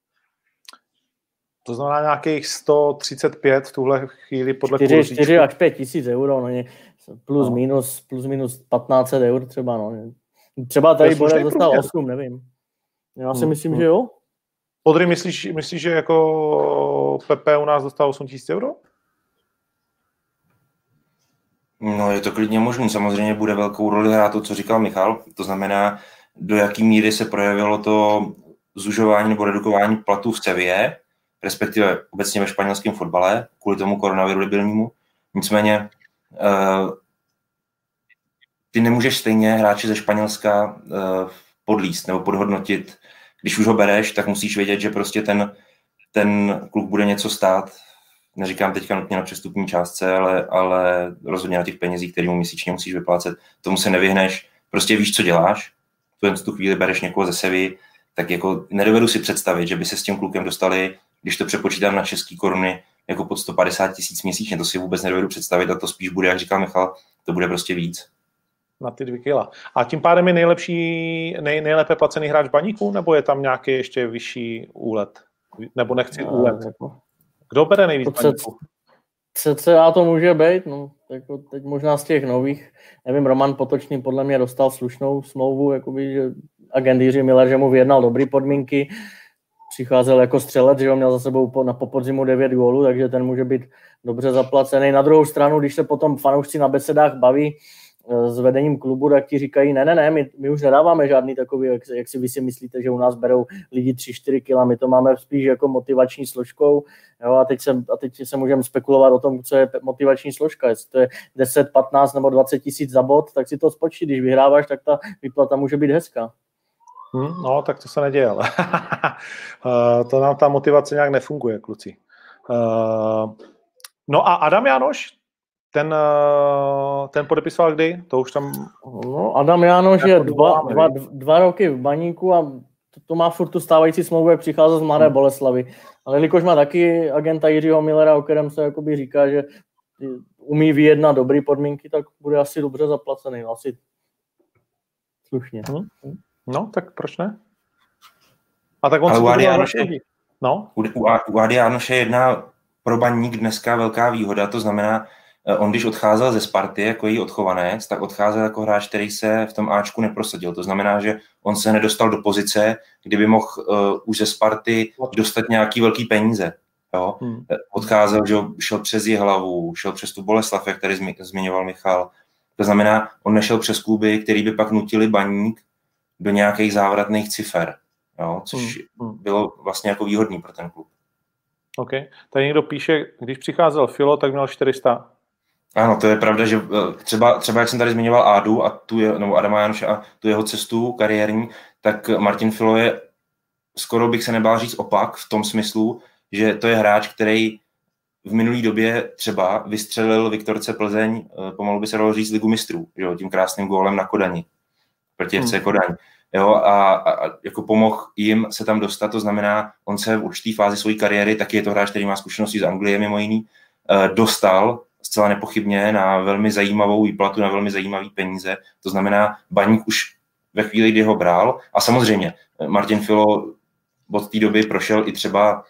Speaker 1: To znamená nějakých 135 v tuhle chvíli podle
Speaker 3: 4 až 5 000 euro, no, plus minus 1500 eur třeba. No. Třeba tady Borec dostal 8, nevím. Já si myslím, že jo.
Speaker 1: Podry, myslíš, že jako Pepe u nás dostal 8 000 euro?
Speaker 2: No, je to klidně možný. Samozřejmě bude velkou roli hrát to, co říkal Michal. To znamená, do jaký míry se projevilo to zužování nebo redukování platů v Sevě, respektive obecně ve španělském fotbale, kvůli tomu koronaviru debilnímu. Nicméně ty nemůžeš stejně hráče ze Španělska podlíst nebo podhodnotit. Když už ho bereš, tak musíš vědět, že prostě ten kluk bude něco stát. Neříkám teďka nutně na přestupní částce, ale rozhodně na těch penězích, který mu měsíčně musíš vyplácet. Tomu se nevyhneš. Prostě víš, co děláš. V tu chvíli bereš někoho ze Sevy, tak jako nedovedu si představit, že by se s tím klukem dostali, když to přepočítám na české koruny, jako pod 150 000 měsíčně. To si vůbec nedovedu představit a to spíš bude, jak říkal Michal, to bude prostě víc.
Speaker 1: Na ty 2 kila. A tím pádem je nejlépe placený hráč baníku, nebo je tam nějaký ještě vyšší úlet? Nebo nechci úlet? Kdo bere nejvíc baníku?
Speaker 3: CCA to může být, no, jako teď možná z těch nových, nevím, Roman Potočný podle mě dostal slušnou smlouvu, jakoby, že agent Jiří Miller, že mu vyjednal dobrý podmínky, přicházel jako střelec, že ho měl za sebou na podzimu 9 gólů, takže ten může být dobře zaplacený. Na druhou stranu, když se potom fanoušci na besedách baví s vedením klubu, tak ti říkají, ne, my už nedáváme žádný takový, jak si vy si myslíte, že u nás berou lidi 3-4 kila, my to máme spíš jako motivační složkou, jo, a teď se můžeme spekulovat o tom, co je motivační složka, jestli to je 10, 15 nebo 20 tisíc za bod, tak si to spočí, když vyhráváš, tak ta výplata může být hezká.
Speaker 1: No, tak to se neděje, ale to nám ta motivace nějak nefunguje, kluci. No a Adam Jánoš, ten podepisoval kdy? To už tam...
Speaker 3: No, Adam Jánoš je 2 roky v baníku a to má furt tu stávající smlouvu, jak přichází z Mladé Boleslavy. Ale jelikož má taky agenta Jiřího Millera, o kterém se jakoby říká, že umí vyjednat dobrý podmínky, tak bude asi dobře zaplacený. Asi slušně.
Speaker 1: No, tak proč ne? A tak on
Speaker 2: ale
Speaker 1: u
Speaker 2: Ady Jánoše je jedna pro baník dneska velká výhoda, to znamená, on když odcházel ze Sparty jako její odchovanec, tak odcházel jako hráč, který se v tom Ačku neprosadil. To znamená, že on se nedostal do pozice, kdyby mohl už ze Sparty dostat nějaký velký peníze. Jo? Odcházel, že šel přes Jihlavu, šel přes tu Boleslav, jak tady zmiňoval Michal. To znamená, on nešel přes kluby, který by pak nutili baník do nějakých závratných cifer, jo? Což bylo vlastně jako výhodný pro ten klub.
Speaker 1: OK. Tady někdo píše, když přicházel Filo, tak měl 400.
Speaker 2: Ano, to je pravda, že třeba jak jsem tady zmiňoval Ádu a nebo Adama Jánoše a tu jeho cestu kariérní, tak Martin Filo je, skoro bych se nebál říct opak v tom smyslu, že to je hráč, který v minulý době třeba vystřelil Viktorce Plzeň, pomalu by se dalo říct, Ligu mistrů, jo, tím krásným gólem na Kodani, proti FC Kodaň. Jo, a jako pomohl jim se tam dostat, to znamená, on se v určitý fázi své kariéry, taky je to hráč, který má zkušenosti z Anglie mimo jiný, dostal zcela nepochybně na velmi zajímavou výplatu, na velmi zajímavý peníze. To znamená, baník už ve chvíli, kdy ho bral. A samozřejmě Martin Filo od té doby prošel i třeba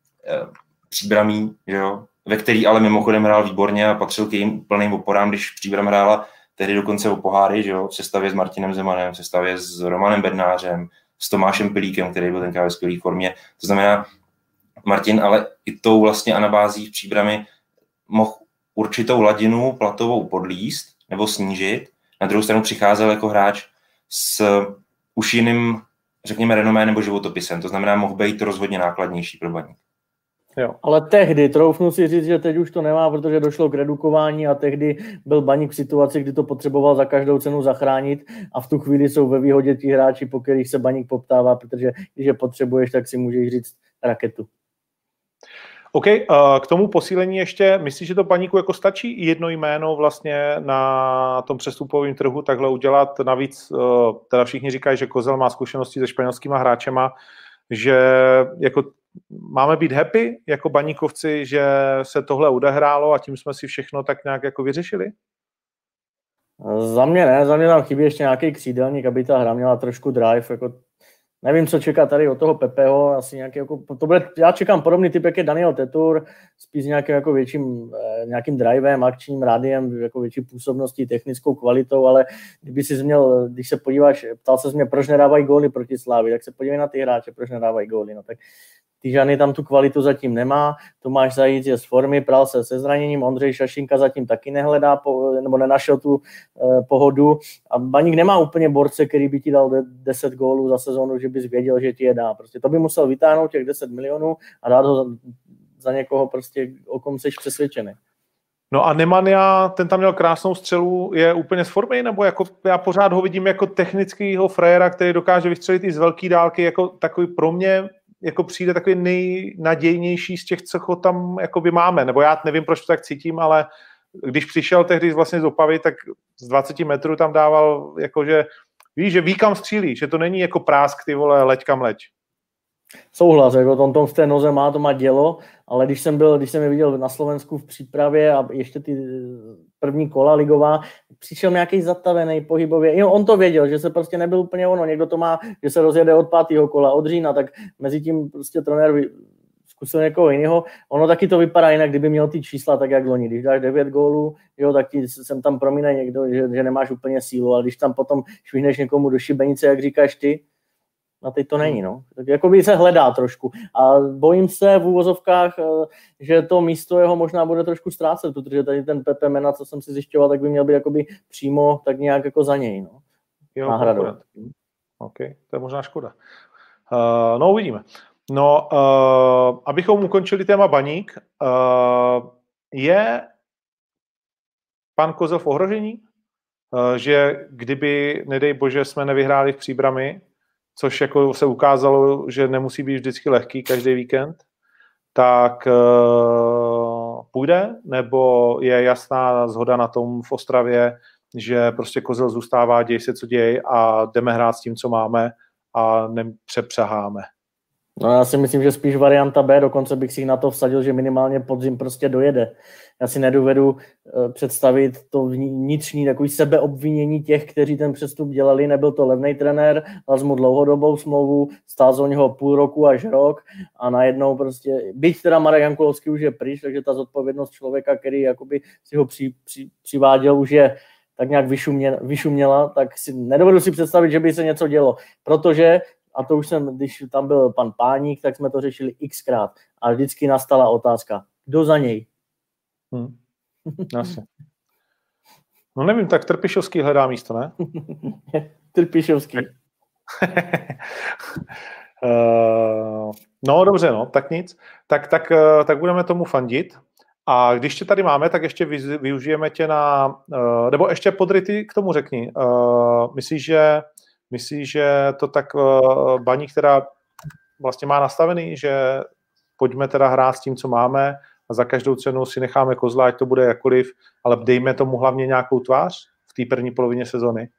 Speaker 2: Příbramí, že jo, ve který ale mimochodem hrál výborně a patřil k jejím plným oporám, když Příbram hrála tehdy dokonce o poháry, že jo, v sestavě s Martinem Zemanem, v sestavě s Romanem Bednářem, s Tomášem Pilíkem, který byl tenkrát ve skvělé formě. To znamená, Martin ale i tou vlastně anabází v Příbrami mohl určitou hladinu platovou podlíst nebo snížit. Na druhou stranu přicházel jako hráč s už jiným, řekněme, renomé nebo životopisem. To znamená, mohl být rozhodně nákladnější pro baník.
Speaker 3: Jo. Ale tehdy, troufnu si říct, že teď už to nemá, protože došlo k redukování a tehdy byl baník v situaci, kdy to potřeboval za každou cenu zachránit a v tu chvíli jsou ve výhodě ti hráči, po kterých se baník poptává, protože když je potřebuješ, tak si můžeš říct raketu.
Speaker 1: OK, k tomu posílení ještě, myslíš, že to baníku jako stačí jedno jméno vlastně na tom přestupovém trhu takhle udělat? Navíc teda všichni říkají, že Kozel má zkušenosti se španělskýma hráčema. že jako máme být happy jako Baníkovci, že se tohle odehrálo a tím jsme si všechno tak nějak jako vyřešili?
Speaker 3: Za mě ne, za mě tam chybí ještě nějaký křídelník, aby ta hra měla trošku drive, jako nevím, co čeká tady od toho Pepeho, asi nějaký, jako, to bude, já čekám podobný typ, jak je Daniel Tetur, spíš nějakým jako nějakým drivem, akčním rádiem, jako větší působností, technickou kvalitou, ale když se podíváš, ptal se mě, proč nedávají góly proti Slávii, tak se podívej na ty hráče, proč nedávají góly, no tak Týžany tam tu kvalitu zatím nemá, Tomáš Zajíc je z formy, pral se se zraněním, Ondřej Šašinka zatím taky nehledá, nebo nenašel tu pohodu a Baník nemá úplně borce, který by ti dal 10 gólů za sezónu, že bys věděl, že ti je dá. Prostě to by musel vytáhnout těch 10 milionů a dát ho za někoho prostě, o kom seš přesvědčený.
Speaker 1: No a Nemanja, ten tam měl krásnou střelu, je úplně z formy, nebo jako já pořád ho vidím jako technického frajera, který dokáže vystřelit i z velké dálky, jako takový pro mě jako přijde takový nejnadějnější z těch, co ho tam jakoby máme. Nebo já nevím, proč to tak cítím, ale když přišel tehdy vlastně z Opavy, tak z 20 metrů tam dával, jakože víš, že ví, kam střílí, že to není jako prásk, ty vole, leď kam leď.
Speaker 3: Souhlas, jako tom v té noze má, to má dělo, ale když jsem je viděl na Slovensku v přípravě a ještě ty první kola ligová, přišel nějaký zatavený pohybově. On to věděl, že se prostě nebyl úplně ono. Někdo to má, že se rozjede od 5. kola, od října, tak mezi tím prostě trenér zkusil někoho jiného. Ono taky to vypadá jinak, kdyby měl ty čísla tak, jak loni. Když dáš 9 gólů, jo, tak ti sem tam promíne někdo, že nemáš úplně sílu, ale když tam potom švihneš někomu do šibenice, jak říkáš ty, a teď to není, no. Tak jakoby se hledá trošku. A bojím se v úvozovkách, že to místo jeho možná bude trošku ztrácet, protože tady ten Pepe Mena, co jsem si zjišťoval, tak by měl být jakoby přímo tak nějak jako za něj, no. Náhradou.
Speaker 1: OK, to je možná škoda. No, uvidíme. No, abychom ukončili téma Baník, je pan Kozel v ohrožení? Že kdyby, nedej bože, jsme nevyhráli v Příbrami, což jako se ukázalo, že nemusí být vždycky lehký každý víkend, tak půjde? Nebo je jasná shoda na tom v Ostravě, že prostě Kozel zůstává, děj se, co děj a jdeme hrát s tím, co máme a nepřepřaháme?
Speaker 3: No já si myslím, že spíš varianta B, dokonce bych si na to vsadil, že minimálně podzim prostě dojede. Já si nedovedu představit to vnitřní takový sebeobvinění těch, kteří ten přestup dělali. Nebyl to levný trenér, dal mu dlouhodobou smlouvu, stál z něho půl roku až rok a najednou prostě, byť teda Marek Jankulovský už je pryč, takže ta zodpovědnost člověka, který jakoby si ho přiváděl, už je tak nějak vyšuměla, tak si nedovedu si představit, že by se něco dělo, protože a to už když tam byl pan Páník, tak jsme to řešili xkrát. A vždycky nastala otázka, kdo za něj?
Speaker 1: Asi. No nevím, tak Trpišovský hledá místo, ne?
Speaker 3: Trpišovský.
Speaker 1: No dobře, no, tak nic. Tak budeme tomu fandit. A když tě tady máme, tak ještě využijeme tě na... nebo ještě Podry, k tomu řekni. Myslíš, že to tak Baník teda vlastně má nastavený, že pojďme teda hrát s tím, co máme a za každou cenu si necháme Kozla, ať to bude jakkoliv, ale dejme tomu hlavně nějakou tvář v té první polovině sezony?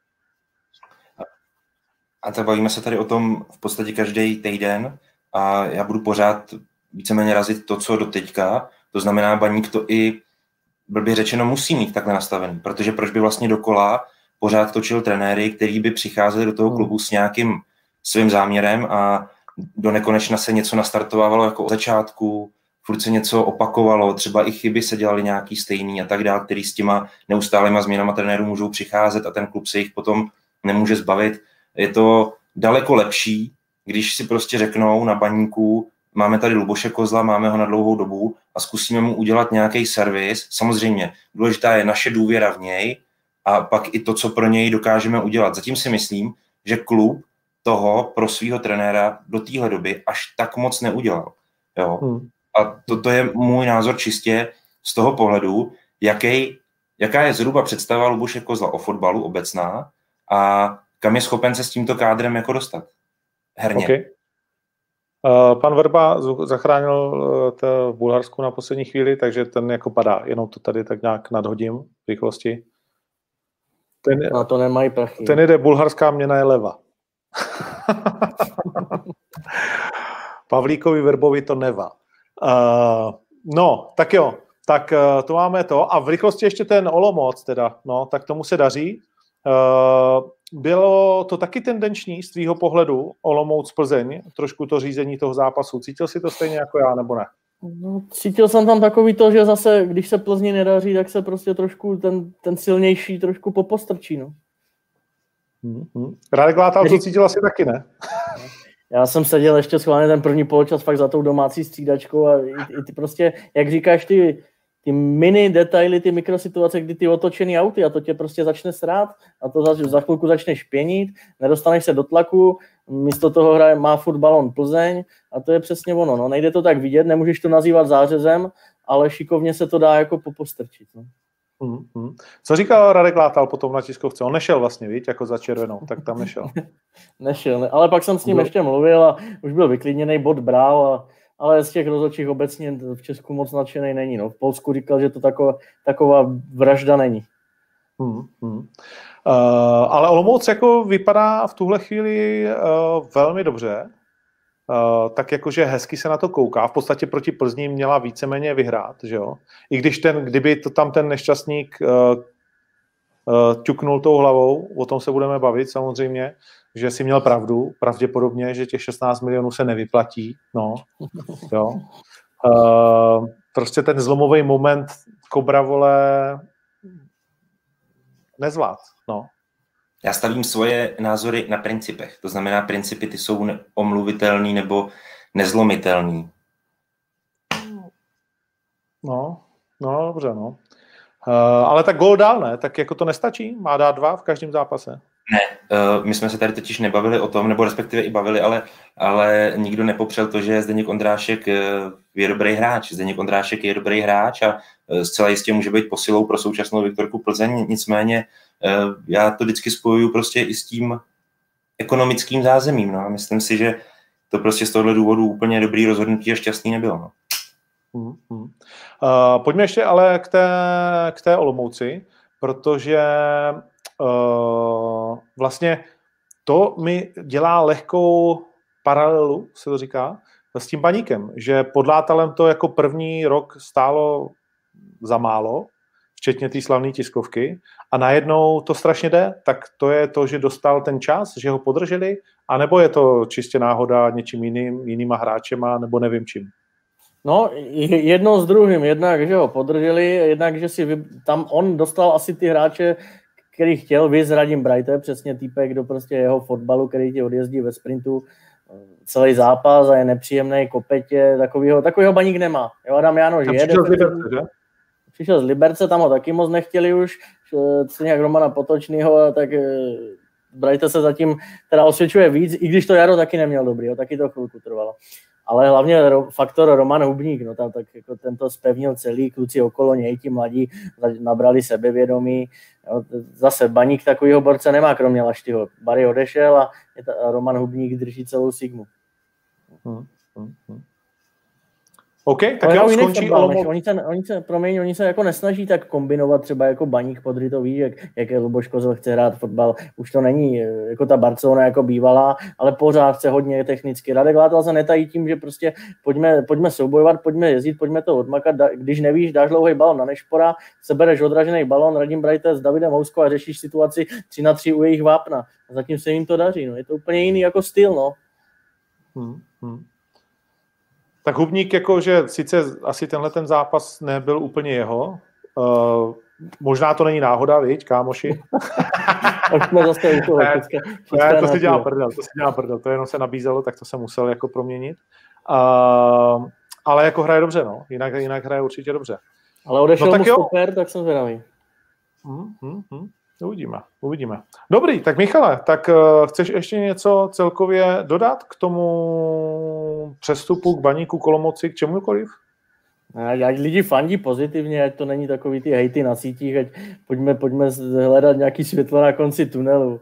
Speaker 2: A tak bavíme se tady o tom v podstatě každý týden a já budu pořád víceméně razit to, co doteďka. To znamená, Baník to i blbě řečeno musí mít takhle nastavený, protože proč by vlastně dokola pořád točil trenéry, který by přicházeli do toho klubu s nějakým svým záměrem a do nekonečna se něco nastartovávalo jako od začátku, furt se něco opakovalo, třeba i chyby se dělaly nějaký stejný a tak dále, který s těma neustálýma změnama trenérů můžou přicházet a ten klub se jich potom nemůže zbavit. Je to daleko lepší, když si prostě řeknou na Baníku, máme tady Luboše Kozla, máme ho na dlouhou dobu a zkusíme mu udělat nějaký servis. Samozřejmě důležitá je naše důvěra v něj, a pak i to, co pro něj dokážeme udělat. Zatím si myslím, že klub toho pro svého trenéra do téhle doby až tak moc neudělal. Jo? A to je můj názor čistě z toho pohledu, jaká je zhruba představa Luboše Kozla o fotbalu obecná a kam je schopen se s tímto kádrem jako dostat herně.
Speaker 1: Okay. Pan Vrba zachránil v Bulharsku na poslední chvíli, takže ten jako padá. Jenom to tady tak nějak nadhodím v rychlosti.
Speaker 3: A to nemají prachy.
Speaker 1: Ten jde, bulharská měna je leva. Pavlíkovi Verbovi to nevá. No, tak jo. Tak to máme to. A v rychlosti ještě ten Olomouc teda. No, tak tomu se daří. Bylo to taky tendenční z tvýho pohledu Olomouc Plzeň, trošku to řízení toho zápasu. Cítil si to stejně jako já, nebo ne?
Speaker 3: No, cítil jsem tam takový to, že zase, když se Plzni nedaří, tak se prostě trošku ten silnější trošku popostrčí, no.
Speaker 1: Radek Látal to cítil asi taky, ne?
Speaker 3: Já jsem seděl ještě schválně ten první poločas fakt za tou domácí střídačkou a i ty prostě, jak říkáš, ty mini detaily, ty mikrosituace, kdy ty otočený auty a to tě prostě začne srát a to za chvilku začne špěnit, nedostaneš se do tlaku, místo toho má furt balon Plzeň a to je přesně ono. No. Nejde to tak vidět, nemůžeš to nazývat zářezem, ale šikovně se to dá jako popostrčit. No.
Speaker 1: Co říkal Radek Látal potom na tiskovce? On nešel vlastně, víš, jako za červenou, tak tam nešel.
Speaker 3: Nešel, ale pak jsem s ním ještě mluvil a už byl vyklidněný, bod bral, ale z těch rozhodčích obecně v Česku moc nadšený není. No. V Polsku říkal, že to taková vražda není.
Speaker 1: Ale Olomouc jako vypadá v tuhle chvíli velmi dobře. Tak jakože hezky se na to kouká. V podstatě proti Plzni měla víceméně vyhrát, že jo? I když kdyby to tam ten nešťastník ťuknul tou hlavou, o tom se budeme bavit samozřejmě, že si měl pravdu, pravděpodobně, že těch 16 milionů se nevyplatí, no, jo. Prostě ten zlomový moment Kobra, vole, nezvlád, no.
Speaker 2: Já stavím svoje názory na principech. To znamená, principy ty jsou omluvitelný nebo nezlomitelný.
Speaker 1: No, dobře, no. Ale tak gól dál, ne? Tak jako to nestačí? Má dát 2 v každém zápase?
Speaker 2: Ne, my jsme se tady totiž nebavili o tom, nebo respektive i bavili, ale nikdo nepopřel to, že Zdeněk Ondrášek je dobrý hráč. Zdeněk Ondrášek je dobrý hráč a zcela jistě může být posilou pro současnou Viktorku Plzeň. Nicméně já to vždycky spojuju prostě i s tím ekonomickým zázemím. No. Myslím si, že to prostě z tohohle důvodu úplně dobrý rozhodnutí a šťastný nebylo. No.
Speaker 1: Pojďme ještě ale k té Olomouci, protože vlastně to mi dělá lehkou paralelu, se to říká, s tím Baníkem, že pod Látalem to jako první rok stálo za málo, včetně té slavné tiskovky, a najednou to strašně jde, tak to je to, že dostal ten čas, že ho podrželi, anebo je to čistě náhoda něčím jinýma hráčema, nebo nevím čím?
Speaker 3: No, jedno s druhým, jednak, že ho podrželi, jednak, že tam on dostal asi ty hráče, který chtěl, viz Radim Brajte, přesně týpek do prostě jeho fotbalu, který tě odjezdí ve sprintu celý zápas a je nepříjemný, kopetě, takovýho Baník nemá. Jo, Adam Jánoš jede. Přišel z Liberce, tam ho taky moc nechtěli už, stejně jak Romana Potočnýho, tak Brajte se zatím teda osvědčuje víc, i když to jaro taky neměl dobrý, jo, taky to chvilku trvalo. Ale hlavně faktor Roman Hubník, no tam tak jako tento zpevnil celý, kluci okolo něj, ti mladí nabrali sebevědomí. Jo, zase Baník takovýho borce nemá, kromě Laštyho. Barry odešel a Roman Hubník drží celou Sigmu.
Speaker 1: OK, tak jo, skončí Olomouc.
Speaker 3: Oni se jako nesnaží tak kombinovat třeba jako Baník Podrytový, jak Luboš Kozel chce hrát fotbal. Už to není jako ta Barcelona jako bývalá, ale pořád chce hodně technicky. Radek Látal se netají tím, že prostě pojďme soubojovat, pojďme jezdit, pojďme to odmakat. Když nevíš, dáš dlouhý balon na Nešpora, sebereš odražený balon, Radim Brajte s Davidem Houskou a řešíš situaci 3-3 u jejich vápna. A zatím se jim to daří. No. Je to úplně jiný jako styl, no.
Speaker 1: Tak Hubník, jakože sice asi tenhle ten zápas nebyl úplně jeho, možná to není náhoda, viď, kámoši? To si dělá prdel, to jenom se nabízelo, tak to se musel jako proměnit. Ale jako hraje dobře, no, jinak hraje určitě dobře.
Speaker 3: Ale odešel mu stoper, tak jsem zvědavý.
Speaker 1: Uvidíme. Dobrý, tak Michale, tak chceš ještě něco celkově dodat k tomu přestupu k Baníku, Kolomouci, k čemukoliv?
Speaker 3: Ať lidi fandí pozitivně, ať to není takový ty hejty na sítích, ať pojďme hledat nějaký světlo na konci tunelu.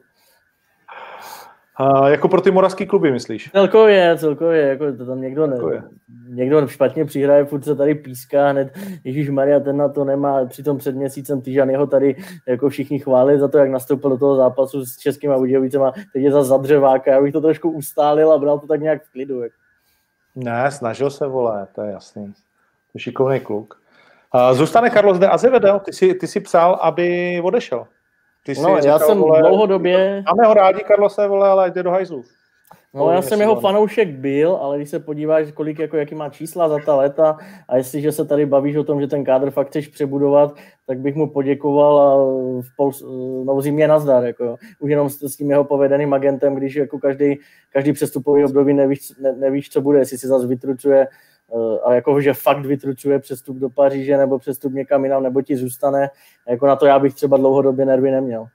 Speaker 1: Jako pro ty moravský kluby, myslíš?
Speaker 3: Celkově, jako to tam někdo špatně přihraje, furt se tady píská hned, ježišmarja, ten na to nemá, přitom před měsícem Týžan jeho tady jako všichni chválili za to, jak nastoupil do toho zápasu s Českýma Budějovicema, teď je za Dřeváka, já bych to trošku ustálil a bral to tak nějak v klidu.
Speaker 1: Ne, snažil se, vole, to je jasný. To je šikovný kluk. Zůstane Carlos de Azevedo, ty jsi psal, aby odešel. Ty jsi
Speaker 3: No, já jsem dlouhodobě...
Speaker 1: Máme ho rádi, Carlose, vole, ale jde do hajzlu.
Speaker 3: No, já jsem jeho fanoušek byl, ale když se podíváš, kolik, jako, jaký má čísla za ta léta a jestliže se tady bavíš o tom, že ten kádr fakt chceš přebudovat, tak bych mu poděkoval a v zimě nazdar. Jako. Už jenom s tím jeho povedeným agentem, když jako každý přestupový období nevíš, co bude, jestli si zase vytrucuje, a jako, že fakt vytrucuje přestup do Paříže nebo přestup někam jinam, nebo ti zůstane. A jako na to já bych třeba dlouhodobě nervy neměl.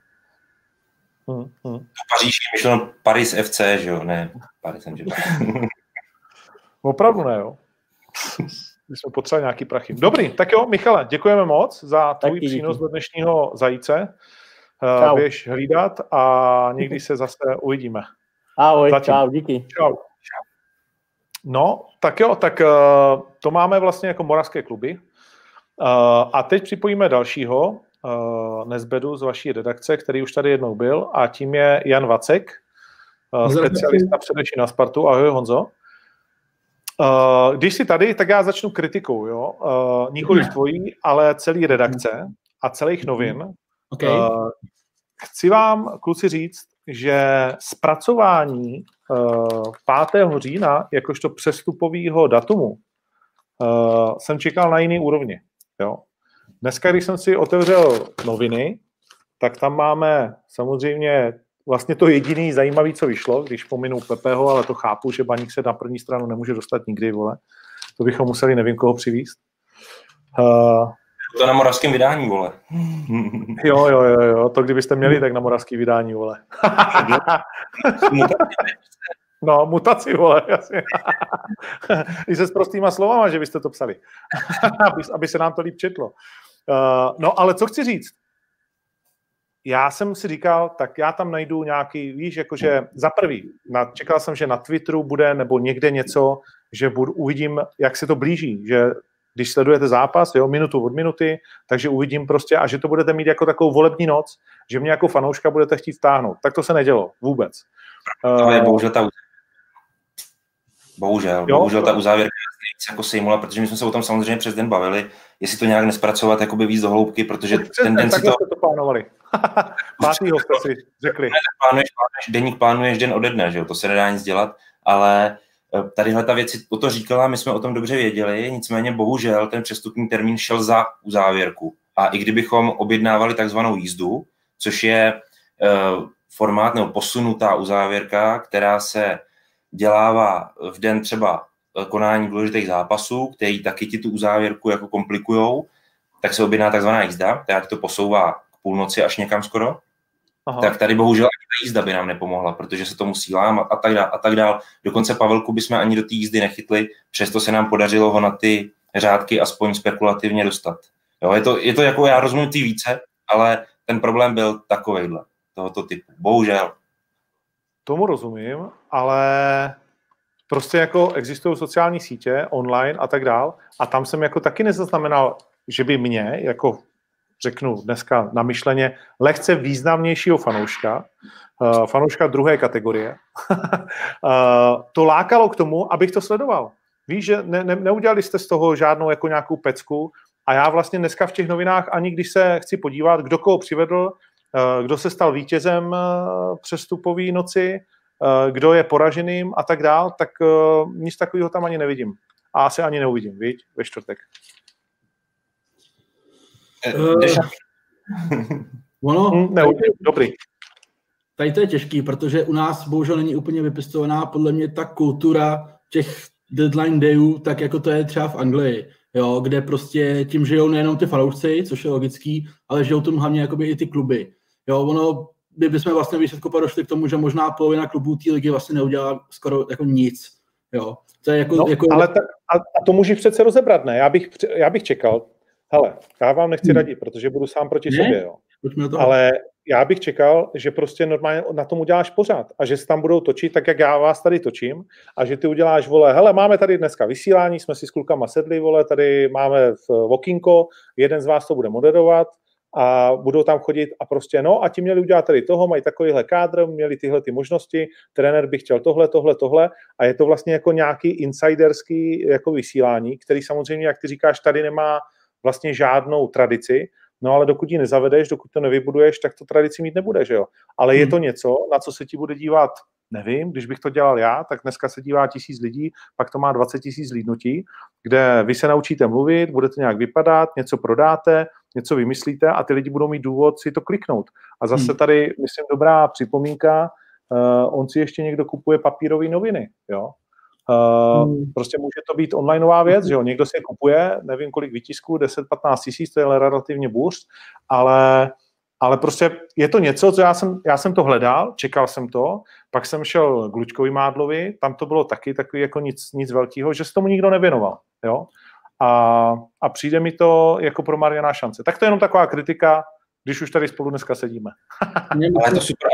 Speaker 2: Paříž je myšleno Paris FC, že jo? Ne, Paris Saint-Germain.
Speaker 1: Opravdu ne, jo. My jsme potřebovali nějaký prachy. Dobrý, tak jo, Michale, děkujeme moc za tvůj přínos do dnešního zajíce. Běž hlídat a někdy se zase uvidíme.
Speaker 3: Ahoj, čau, díky.
Speaker 1: Čau. No, tak jo, tak to máme vlastně jako moravské kluby. A teď připojíme dalšího Nezbedu z vaší redakce, který už tady jednou byl, a tím je Jan Vacek, specialista především na Spartu. Ahoj, Honzo. Když jsi tady, tak já začnu kritikou, jo. Nikoliv tvojí, ale celý redakce a celých novin.
Speaker 4: Okay.
Speaker 1: Chci vám, kluci, říct, že zpracování 5. října jakožto přestupového datumu jsem čekal na jiný úrovni. Jo. Dneska, když jsem si otevřel noviny, tak tam máme samozřejmě vlastně to jediný zajímavý, co vyšlo, když pominu Pepeho, ale to chápu, že Baník se na první stranu nemůže dostat nikdy, vole. To bychom museli nevím koho přivízt.
Speaker 2: To na moravském vydání, vole.
Speaker 1: Jo, to kdybyste měli, tak na moravský vydání, vole. No, mutaci, vole, jasně. I se s prostýma slovama, že byste to psali. aby se nám to líp četlo. No, ale co chci říct? Já jsem si říkal, tak já tam najdu nějaký, víš, jakože za prvý, čekal jsem, že na Twitteru bude nebo někde něco, že uvidím, jak se to blíží, že když sledujete zápas, jo, minutu od minuty, takže uvidím prostě, a že to budete mít jako takovou volební noc, že mě jako fanouška budete chtít vtáhnout. Tak to se nedělo vůbec.
Speaker 2: Ale bohužel ta uzávěrka jako sejmula, protože my jsme se o tom samozřejmě přes den bavili, jestli to nějak nespracovat jakoby víc do hloubky, protože ten den si to...
Speaker 1: to plánovali. 5. jste si řekli.
Speaker 2: Deník plánuješ den ode dne, že jo? To se nedá nic dělat, ale tadyhle ta věc o to říkala, my jsme o tom dobře věděli, nicméně bohužel ten přestupní termín šel za uzávěrku. A i kdybychom objednávali takzvanou jízdu, což je formát nebo posunutá uzávěrka, která se dělává v den třeba konání důležitých zápasů, který taky ti tu uzávěrku jako komplikujou, tak se objedná takzvaná jízda, která ti to posouvá k půlnoci až někam skoro. Aha. Tak tady bohužel ani ta jízda by nám nepomohla, protože se to musí lámat a tak dál. Dokonce Pavelku bychom ani do té jízdy nechytli, přesto se nám podařilo ho na ty řádky aspoň spekulativně dostat. Jo, je to jako, já rozumím ty více, ale ten problém byl takovejhle, tohoto typu. Bohužel.
Speaker 1: Tomu rozumím, ale prostě jako existují sociální sítě, online a tak dál, a tam jsem jako taky nezaznamenal, že by mě, jako řeknu dneska na myšleně, lehce významnějšího fanouška druhé kategorie, to lákalo k tomu, abych to sledoval. Víš, že neudělali jste z toho žádnou jako nějakou pecku, a já vlastně dneska v těch novinách, ani když se chci podívat, kdo koho přivedl, kdo se stal vítězem přestupové noci, kdo je poraženým a tak dál, tak nic takového tam ani nevidím. A asi ani neuvidím, viď, ve čtvrtek. Dobrý.
Speaker 4: Tady to je těžký, protože u nás bohužel není úplně vypěstovaná podle mě ta kultura těch deadline dayů, tak jako to je třeba v Anglii, jo, kde prostě tím žijou nejenom ty fanoušci, což je logický, ale žijou tím hlavně jakoby i ty kluby. Jo, ono, kdybychom vlastně výsledkopa došli k tomu, že možná polovina klubů té ligy vlastně neudělá skoro jako nic. Jo. To je jako,
Speaker 1: no, ale a to můžeš přece rozebrat, ne? Já bych čekal, hele, já vám nechci radit, protože budu sám proti sobě, jo. Ale já bych čekal, že prostě normálně na tom uděláš pořád a že se tam budou točit tak, jak já vás tady točím, a že ty uděláš, vole, hele, máme tady dneska vysílání, jsme si s klukama sedli, vole, tady máme v okýnko, jeden z vás to bude moderovat a budou tam chodit a prostě no a ti měli udělat tady toho, mají takovýhle kádr, měli tyhle ty možnosti, trenér by chtěl tohle a je to vlastně jako nějaký insiderský jako vysílání, který samozřejmě, jak ty říkáš, tady nemá vlastně žádnou tradici, no ale dokud ji nezavedeš, dokud to nevybuduješ, tak to tradici mít nebude, že jo. Ale je to něco, na co se ti bude dívat, nevím, když bych to dělal já, tak dneska se dívá 1000 lidí, pak to má 20 000 zhlídnutí, kde vy se naučíte mluvit, bude to nějak vypadat, něco prodáte, něco vymyslíte a ty lidi budou mít důvod si to kliknout. A zase tady, myslím, dobrá připomínka, on si ještě někdo kupuje papírové noviny, jo. Prostě může to být onlineová věc, že jo, někdo si je kupuje, nevím kolik výtisků, 10-15 tisíc, to je relativně bůř, ale prostě je to něco, co já jsem to hledal, čekal jsem to, pak jsem šel k Luďkovi Mádlovi, tam to bylo taky takový jako nic velkého, že se tomu nikdo nevěnoval, jo, a přijde mi to jako promarněná šance. Tak to je jenom taková kritika, když už tady spolu dneska sedíme.
Speaker 2: Ale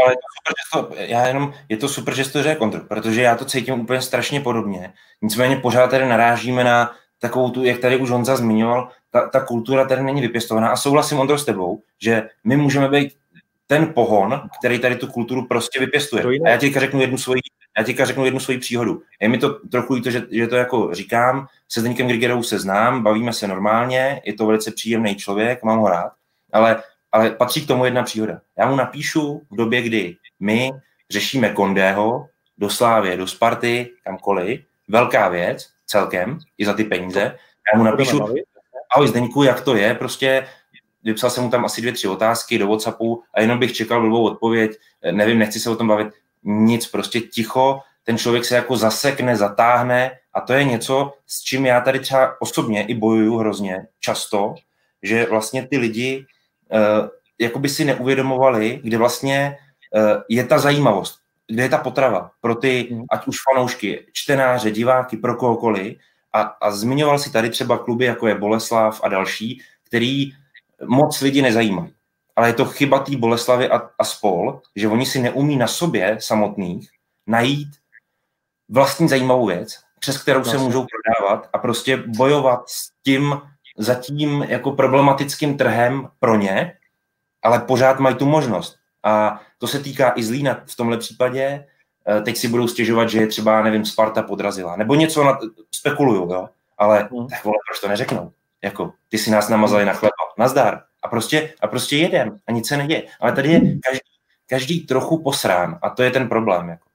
Speaker 2: je to super, že jsi to řekl, protože já to cítím úplně strašně podobně. Nicméně pořád tady narážíme na takovou tu, jak tady už Honza zmiňoval, ta kultura tady není vypěstovaná a souhlasím, Ondro, s tebou, že my můžeme být ten pohon, který tady tu kulturu prostě vypěstuje. A já teďka řeknu jednu svoji příhodu. Je mi to trochu líto, že to jako říkám, se Zdeňkem Grigerou se znám, bavíme se normálně, je to velice příjemný člověk, mám ho rád, ale patří k tomu jedna příhoda. Já mu napíšu v době, kdy my řešíme Kondého do Slávie, do Sparty, kamkoliv, velká věc, celkem, i za ty peníze. Já mu napíšu, ahoj Zdeňku, jak to je, prostě vypsal jsem mu tam asi 2-3 otázky do WhatsAppu a jenom bych čekal blbou odpověď, nevím, nechci se o tom bavit, nic, prostě ticho, ten člověk se jako zasekne, zatáhne a to je něco, s čím já tady třeba osobně i bojuju hrozně často, že vlastně ty lidi jakoby si neuvědomovali, kde vlastně je ta zajímavost, kde je ta potrava pro ty, ať už fanoušky, čtenáře, diváky, pro kohokoliv a zmiňoval si tady třeba kluby, jako je Boleslav a další, který moc lidi nezajímají. Ale je to chyba té Boleslavy a spol, že oni si neumí na sobě samotných najít vlastní zajímavou věc, přes kterou se můžou prodávat a prostě bojovat s tím zatím jako problematickým trhem pro ně, ale pořád mají tu možnost. A to se týká i Zlína v tomhle případě. Teď si budou stěžovat, že je třeba, nevím, Sparta podrazila. Nebo něco spekuluju, jo? Ale tak vole, proč to neřeknou? Jako, ty si nás namazali na chleba. Nazdar. A prostě jedem. A nic se neděje. Ale tady je každý trochu posrán. A to je ten problém. Jako.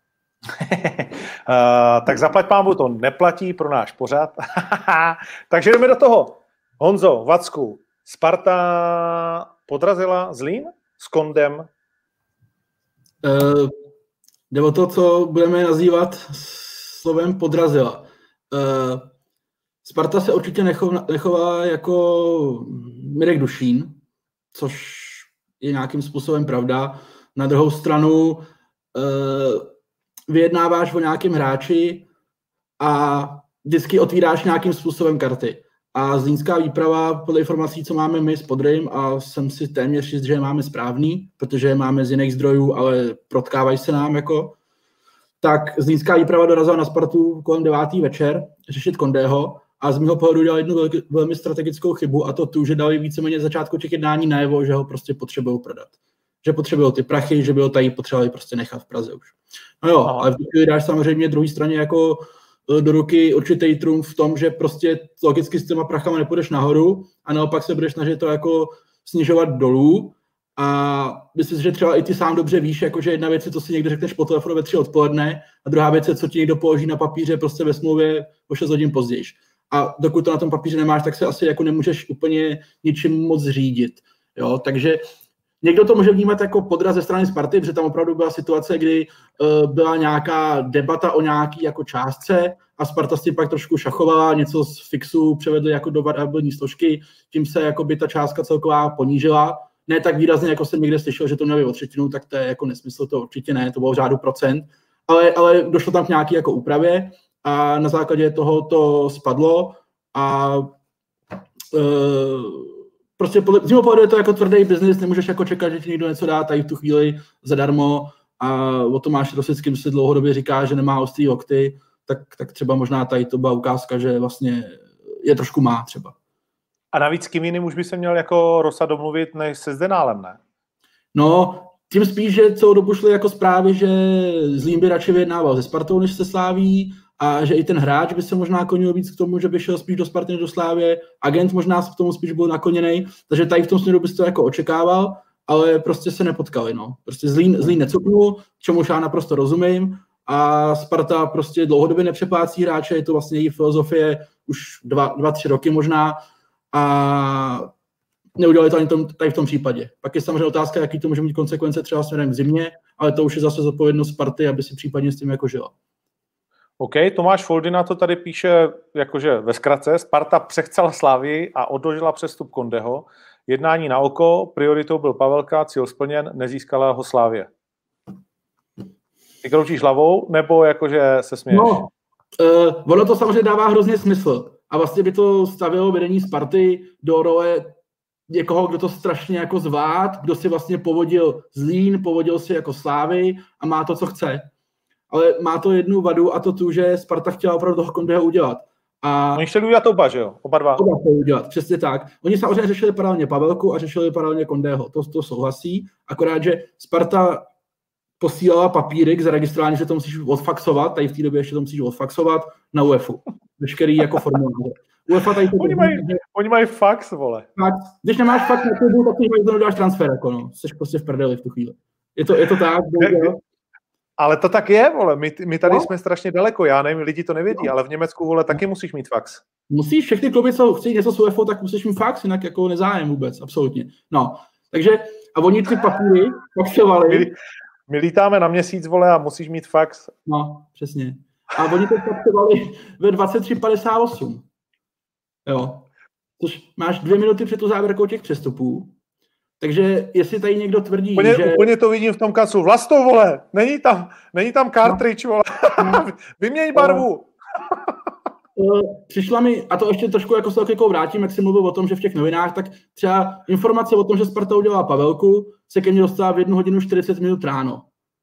Speaker 1: Tak zaplať pámu, to neplatí pro náš pořad. Takže jdeme do toho. Honzo, Vacku, Sparta podrazila Zlín s Kondem?
Speaker 4: Jde o to, co budeme nazývat slovem podrazila. Sparta se určitě nechová jako Mirek Dušín, což je nějakým způsobem pravda. Na druhou stranu vyjednáváš o nějakém hráči a vždycky otvíráš nějakým způsobem karty. A zlínská výprava, podle informací, co máme my s Podrym, a jsem si téměř jist, že je máme správný, protože je máme z jiných zdrojů, ale protkávají se nám jako, tak zlínská výprava dorazila na Spartu kolem 9. večer řešit Kondého a z mého pohledu dělal jednu velmi strategickou chybu a to tu, že dali víceméně začátku těch jednání najevo, že ho prostě potřebují prodat. Že potřebují ty prachy, že by ho tady potřebovali prostě nechat v Praze už. No jo, ale v chvíli dáš samozřejmě druhé straně jako do ruky určitý trumf v tom, že prostě logicky s těma prachama nepůjdeš nahoru a naopak se budeš snažit to jako snižovat dolů a myslím si, že třeba i ty sám dobře víš, jako že jedna věc je, co si někde řekneš po telefonu ve 3 odpoledne a druhá věc je, co ti někdo položí na papíře prostě ve smlouvě o 6 hodin později. A dokud to na tom papíře nemáš, tak se asi jako nemůžeš úplně ničím moc řídit. Jo? Takže někdo to může vnímat jako podraz ze strany Sparty, protože tam opravdu byla situace, kdy byla nějaká debata o nějaký jako částce a Sparta s tím pak trošku šachovala, něco z fixu převedli jako do variabilní složky, tím se jako by ta částka celková ponížila. Ne tak výrazně, jako jsem někde slyšel, že to měli o 1/3, tak to je jako nesmysl, to určitě ne, to bylo v řádu procent, ale došlo tam k nějaký jako úpravě a na základě toho to spadlo a prostě z mého pohledu je to jako tvrdý biznis, nemůžeš jako čekat, že ti někdo něco dá tady v tu chvíli zadarmo a o Tomáši Rosickým si dlouhodobě říká, že nemá ostrý lokty, tak třeba možná tady to byla ukázka, že vlastně je trošku má třeba.
Speaker 1: A navíc s kým jiným už by se měl jako Rosa domluvit než se Zdenálem, ne?
Speaker 4: No, tím spíš, že celou dobu šly jako zprávy, že Zlín by radši vyjednával se Spartou, než se Sláví, a že i ten hráč by se možná klonil víc k tomu, že by šel spíš do Sparty než do Slávie, agent možná k tomu spíš byl nakloněný, takže tady v tom směru bys to jako očekával, ale prostě se nepotkali, no. Prostě Zlín necuknul, čemuž já naprosto rozumím, a Sparta prostě dlouhodobě nepřeplácí hráče, je to vlastně její filozofie už 2-3 roky možná, a neudělali to ani tady v tom případě. Pak je samozřejmě otázka, jaký to může mít konsekvence třeba směrem k zimě, ale to už je zase zodpovědnost Sparty, aby si případně s tím jako žila.
Speaker 1: OK, Tomáš Foldina to tady píše jakože ve zkratce. Sparta přechcela Slávii a odložila přestup Kondeho. Jednání na oko, prioritou byl Pavelka, cíl splněn, nezískala ho Slávie. Ty kroučíš hlavou, nebo jakože se směješ?
Speaker 4: No, ono to samozřejmě dává hrozně smysl. A vlastně by to stavilo vedení Sparty do role někoho, kdo to strašně jako zvlád, kdo si vlastně povodil Zlín, povodil si jako Slávy a má to, co chce. Ale má to jednu vadu, a to tu, že Sparta chtěla opravdu toho Kondeho udělat. A
Speaker 1: oni chtěli udělat oba, že jo? Oba dva.
Speaker 4: Oba chtěli udělat, přesně tak. Oni samozřejmě řešili paralelně Pavelku a řešili paralelně Kondeho. To souhlasí. Akorát, že Sparta posílala papírek zaregistrovaný, že to musíš odfaxovat, tady v té době ještě to musíš odfaxovat na UEFu. Veškerý jako formuláře. UEFA tady to
Speaker 1: oni mají fax, vole.
Speaker 4: Fax. Když nemáš fax na klubu, tak to nedáš transfer, jako no. Jsi prostě v prdeli v tu chvíli. Je to tak,
Speaker 1: ale to tak je, vole. My tady jsme strašně daleko, já nevím, lidi to nevědí, ale v Německu, vole, taky musíš mít fax.
Speaker 4: Musíš, všechny kluby, co chtějí něco s UEFA, tak musíš mít fax, jinak jako nezájem vůbec, absolutně. No, takže, a oni ty papíry faxovali.
Speaker 1: My lítáme na měsíc, vole, a musíš mít fax.
Speaker 4: No, přesně. A oni to faxovali ve 23:58. Jo. Což máš 2 minuty před tu závěrkou těch přestupů. Takže jestli tady někdo tvrdí, že...
Speaker 1: Úplně to vidím v tom kasu. Vlasto, vole, není tam cartridge, vole. Vyměň barvu.
Speaker 4: Přišla mi, a to ještě trošku jako se jako vrátím, jak jsem mluvil o tom, že v těch novinách, tak třeba informace o tom, že Sparta udělala Pavelku, se ke mně dostala v 1 hodinu 40 minut ráno.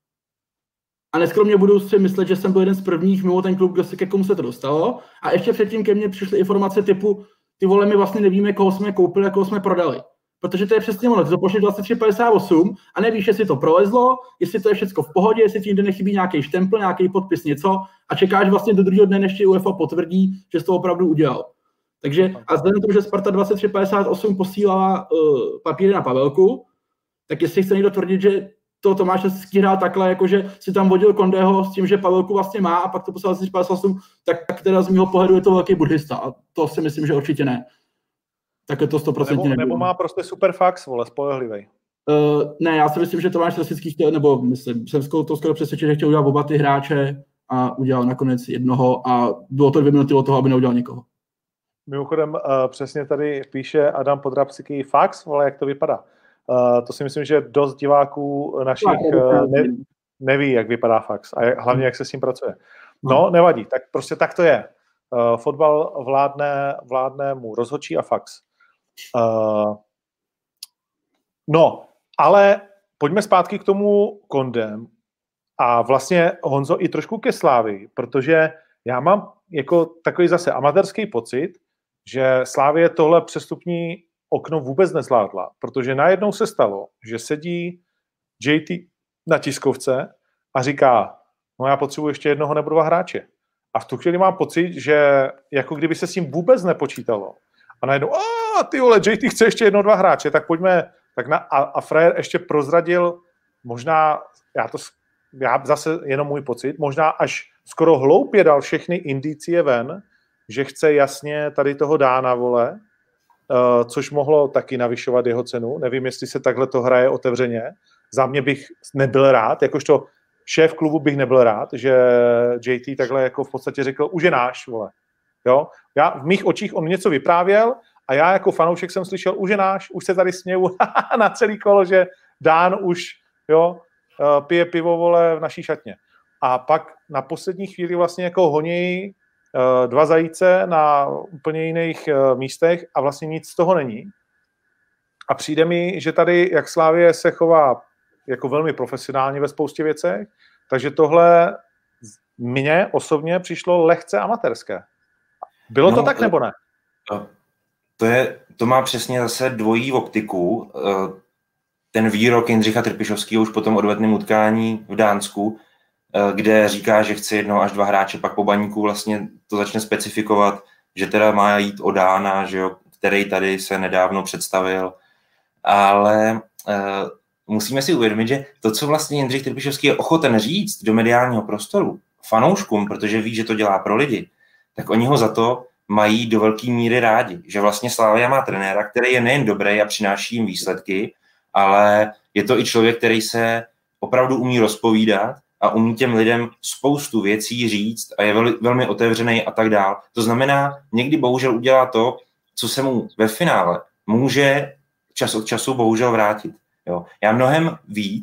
Speaker 4: A neskromně budu si myslet, že jsem byl jeden z prvních mimo ten klub, kdo se ke komu se to dostalo. A ještě předtím ke mně přišly informace typu, ty vole, my vlastně nevíme, koho jsme koupili a koho jsme prodali. Protože to je přesně ono, ty to pošleš 23:58 a nevíš, jestli to prolezlo, jestli to je všechno v pohodě, jestli ti někde nechybí nějaký štempl, nějaký podpis, něco, a čekáš vlastně do druhého dne, než ti UEFA potvrdí, že jsi to opravdu udělal. Takže a vzhledem k tomu, že Sparta 23:58 posílala papíry na Pavelku, tak jestli chce někdo tvrdit, že to Tomáš hrál takhle, jakože si tam vodil Kondeho s tím, že Pavelku vlastně má a pak to poslal 23:58, tak teda z mého pohledu je to velký buddhista a to si myslím, že určitě ne. Tak je to 100%
Speaker 1: nebo má prostě super fax, vole, spolehlivej.
Speaker 4: Ne, já si myslím, že Tomáš Rosický chtěl, nebo jsem to skoro přesvědčil, že chtěl udělat oba ty hráče a udělal nakonec jednoho a bylo to 2 minuty od toho, aby neudělal někoho.
Speaker 1: Mimochodem, přesně tady píše Adam Podrapský fax, vole, jak to vypadá. To si myslím, že dost diváků našich neví, jak vypadá fax a hlavně, jak se s tím pracuje. No, nevadí, tak prostě tak to je. Fotbal vládne mu rozhodčí a fax. No, ale pojďme zpátky k tomu Kondem a vlastně, Honzo, i trošku ke Slávii, protože já mám jako takový zase amatérský pocit, že Slávie tohle přestupní okno vůbec nezvládla, protože najednou se stalo, že sedí JT na tiskovce a říká, no já potřebuji ještě jednoho nebo 2 hráče. A v tu chvíli mám pocit, že jako kdyby se s tím vůbec nepočítalo. A najednou, ty vole, JT chce ještě 1-2 hráče, tak pojďme, a Frajer ještě prozradil, možná, já zase jenom můj pocit, možná až skoro hloupě dal všechny indicie ven, že chce jasně tady toho Dána, vole, což mohlo taky navyšovat jeho cenu. Nevím, jestli se takhle to hraje otevřeně. Za mě bych nebyl rád, jakožto šéf klubu bych nebyl rád, že JT takhle jako v podstatě řekl, už je náš, vole. Jo? V mých očích on něco vyprávěl a já jako fanoušek jsem slyšel, už je náš, už se tady směju na celý kolo, že Dán už pije pivo, vole, v naší šatně. A pak na poslední chvíli vlastně jako honí 2 zajíce na úplně jiných místech a vlastně nic z toho není. A přijde mi, že tady, jak Slavie se chová jako velmi profesionálně ve spoustě věcech, takže tohle mně osobně přišlo lehce amatérské. Bylo to tak, nebo ne?
Speaker 2: to má přesně zase dvojí optiku. Ten výrok Jindřicha Trpišovského už po tom odvetném utkání v Dánsku, kde říká, že chce 1 až 2 hráče, pak po Baníku vlastně to začne specifikovat, že teda má jít o Dána, že jo, který tady se nedávno představil. Ale musíme si uvědomit, že to, co vlastně Jindřich Trpišovský je ochoten říct do mediálního prostoru fanouškům, protože ví, že to dělá pro lidi, tak oni ho za to mají do velké míry rádi. Že vlastně Slavia má trenéra, který je nejen dobrý a přináší jim výsledky, ale je to i člověk, který se opravdu umí rozpovídat a umí těm lidem spoustu věcí říct a je velmi otevřený a tak dál. To znamená, někdy bohužel udělá to, co se mu ve finále může čas od času bohužel vrátit. Jo. Já mnohem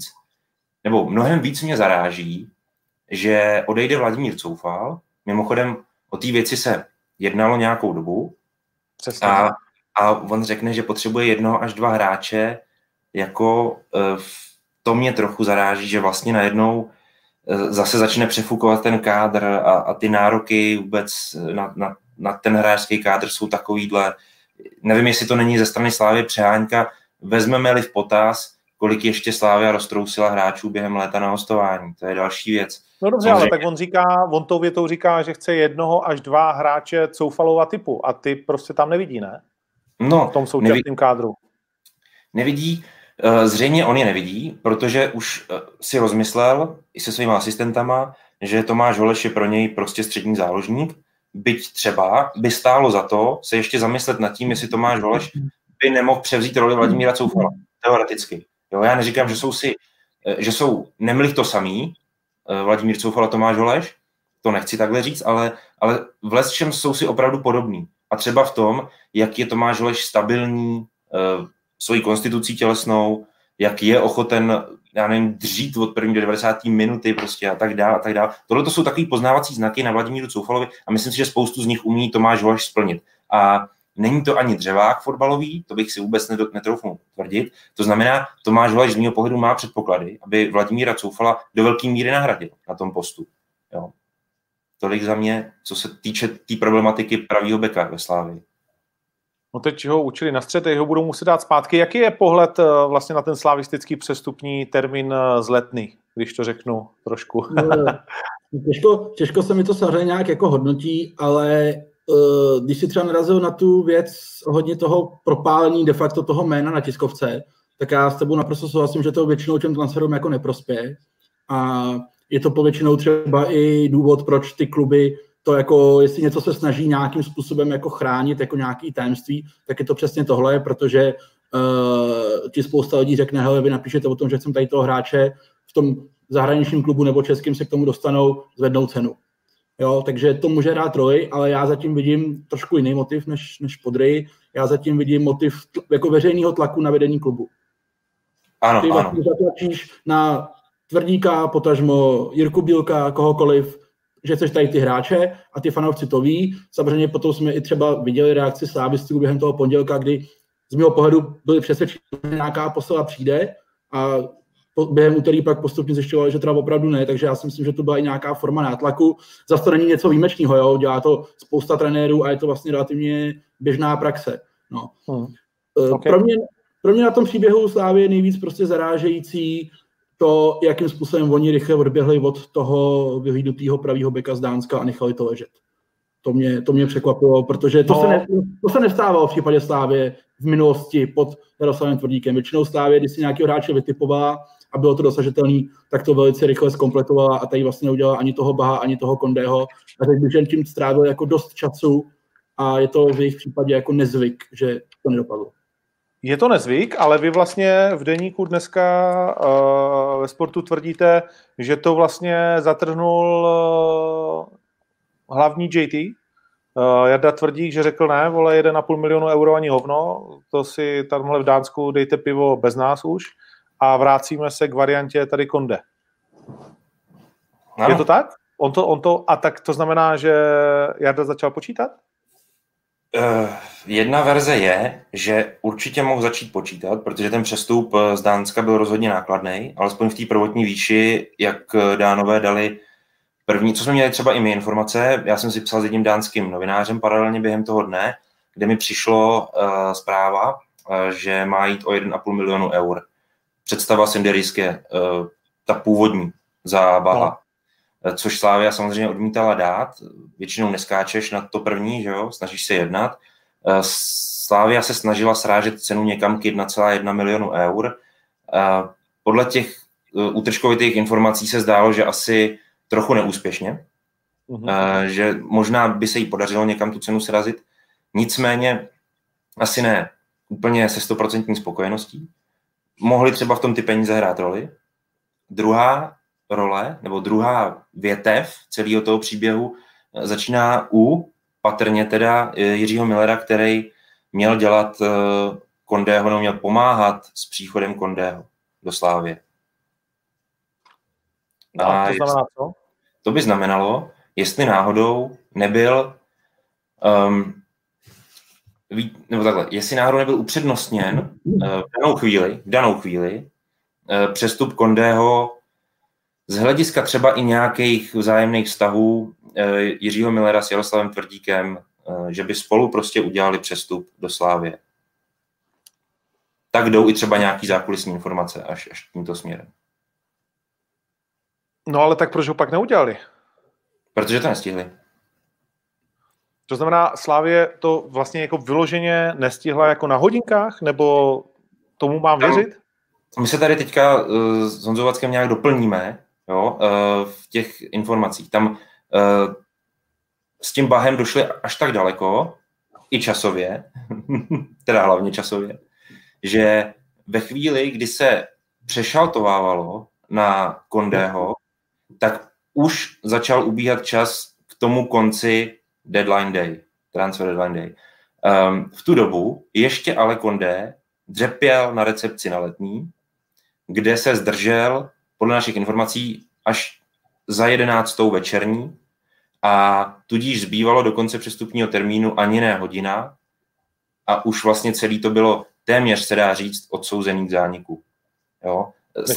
Speaker 2: víc mě zaráží, že odejde Vladimír Coufal. Mimochodem o té věci se jednalo nějakou dobu.
Speaker 1: Přesně.
Speaker 2: A on řekne, že potřebuje 1 až 2 hráče, jako to mě trochu zaráží, že vlastně najednou zase začne přefukovat ten kádr a ty nároky vůbec na ten hráčský kádr jsou takovýhle. Nevím, jestli to není ze strany Slávy přehánka. Vezmeme-li v potaz, kolik ještě Slavia roztrousila hráčů během léta na hostování. To je další věc.
Speaker 1: No dobře, ale tak on tou větou říká, že chce 1 až 2 hráče Coufalova typu a ty prostě tam nevidí, ne?
Speaker 2: No,
Speaker 1: v tom současném kádru.
Speaker 2: Nevidí, zřejmě on je nevidí, protože už si rozmyslel i se svýma asistentama, že Tomáš Holeš je pro něj prostě střední záložník, byť třeba by stálo za to se ještě zamyslet nad tím, jestli Tomáš Holeš by nemohl převzít roli Vladimíra Coufala. Teoreticky. Jo, já neříkám, že jsou nemlich to samý, Vladimír Coufal a Tomáš Holeš, to nechci takhle říct, ale v lecčem jsou si opravdu podobní. A třeba v tom, jak je Tomáš Holeš stabilní svojí konstitucí tělesnou, jak je ochoten, já nevím, dřít od první do 90. minuty prostě a tak dále a tak dále. Tohle to jsou takový poznávací znaky na Vladimíru Coufalovi a myslím si, že spoustu z nich umí Tomáš Holeš splnit. A není to ani dřevák fotbalový, to bych si vůbec netroufnul tvrdit. To znamená, Tomáš Holeš z mého pohledu má předpoklady, aby Vladimíra Coufala do velké míry nahradil na tom postu. Jo. Tolik za mě, co se týče té problematiky pravýho beka ve Slávii.
Speaker 1: No teď ho učili na střed, teď ho budou muset dát zpátky. Jaký je pohled vlastně na ten slavistický přestupní termín z Letný, když to řeknu trošku?
Speaker 4: Těžko se mi to samozřejmě nějak jako hodnotí, ale když si třeba narazil na tu věc hodně toho propálení de facto toho jména na tiskovce, tak já s tebou naprosto souhlasím, že to většinou těm transferům jako neprospěje. A je to povětšinou třeba i důvod, proč ty kluby to jako, jestli něco se snaží nějakým způsobem jako chránit, jako nějaký tajemství, tak je to přesně tohle, protože ti spousta lidí řekne, hele, vy napíšete o tom, že chcem tady toho hráče, v tom zahraničním klubu nebo českým se k tomu dostanou, zvednou cenu. Jo, takže to může hrát roli, ale já zatím vidím trošku jiný motiv než Podry. Já zatím vidím motiv jako veřejného tlaku na vedení klubu.
Speaker 2: Ano,
Speaker 4: ty vlastně zatlačíš na Tvrdíka, potažmo Jirku Bílka, kohokoliv, že chceš tady ty hráče a ty fanoušci to ví. Samozřejmě potom jsme i třeba viděli reakci slávistů během toho pondělka, kdy z mého pohledu byli přesvědčeni, že nějaká posila přijde a během úterý pak postupně zjišťovali, že teda opravdu ne, takže já si myslím, že to byla i nějaká forma nátlaku. Zase to není něco výjimečného, jo? Dělá to spousta trenérů a je to vlastně relativně běžná praxe. No.
Speaker 1: Okay.
Speaker 4: Pro mě na tom příběhu Slávy je nejvíc prostě zarážející to, jakým způsobem oni rychle odběhli od toho vyhlídnutého pravýho beka z Dánska a nechali to ležet. To mě překvapilo, protože to se nestávalo v případě Slávy v minulosti pod Jaroslavem Tvrdíkem. Většinou Slávy, když si nějakého hráče vytipovala a bylo to dosažitelný, tak to velice rychle zkompletovala a tady vlastně neudělala ani toho Baha, ani toho Kondého. A teď bych jen tím strávil jako dost času a je to v jejich případě jako nezvyk, že to nedopadlo.
Speaker 1: Je to nezvyk, ale vy vlastně v deníku dneska ve Sportu tvrdíte, že to vlastně zatrhnul hlavní JT. Jarda Tvrdík, že řekl ne, vole, 1,5 milionu euro ani hovno, to si tamhle v Dánsku dejte pivo bez nás už a vracíme se k variantě tady Konde. Ano. Je to tak? A tak to znamená, že Jarda začal počítat?
Speaker 2: Jedna verze je, že určitě mohl začít počítat, protože ten přestup z Dánska byl rozhodně nákladný, alespoň v té prvotní výši, jak Dánové dali první, co jsme měli třeba i my informace, já jsem si psal s jedním dánským novinářem paralelně během toho dne, kde mi přišlo zpráva, že má jít o 1,5 milionu eur. Představa Senderisky, ta původní za Baha. Což Slavia samozřejmě odmítala dát. Většinou neskáčeš na to první, že jo? Snažíš se jednat. Slavia se snažila srážet cenu někam k 1,1 milionu eur. Podle těch útržkovitých informací se zdálo, že asi trochu neúspěšně. Že možná by se jí podařilo někam tu cenu srazit. Nicméně asi ne úplně se 100% spokojeností. Mohli třeba v tom ty peníze hrát roli. Druhá role, nebo druhá větev celého toho příběhu začíná u patrně teda Jiřího Millera, který měl dělat Condého, nebo měl pomáhat s příchodem Condého do Slavie.
Speaker 1: A to znamená co?
Speaker 2: To by znamenalo, jestli náhodou nebyl nebo takhle, jestli náhodou nebyl upřednostněn v danou chvíli přestup Condého z hlediska třeba i nějakých vzájemných vztahů Jiřího Millera s Jaroslavem Tvrdíkem, že by spolu prostě udělali přestup do Slavie. Tak jdou i třeba nějaký zákulisní informace až tímto směrem.
Speaker 1: No ale tak proč ho pak neudělali?
Speaker 2: Protože to nestihli.
Speaker 1: To znamená, Slavie to vlastně jako vyloženě nestihla jako na hodinkách, nebo tomu mám věřit?
Speaker 2: My se tady teďka s Honzou Vackem nějak doplníme, jo, v těch informacích. Tam s tím Bahem došli až tak daleko, i časově, teda hlavně časově, že ve chvíli, kdy se přešaltovávalo na Condého, tak už začal ubíhat čas k tomu konci deadline day, transfer deadline day. V tu dobu ještě ale Condé dřepěl na recepci na Letní, kde se zdržel podle našich informací až za 11. večerní a tudíž zbývalo do konce přestupního termínu ani ne hodina a už vlastně celý to bylo téměř, se dá říct, odsouzený k zániku. Jo?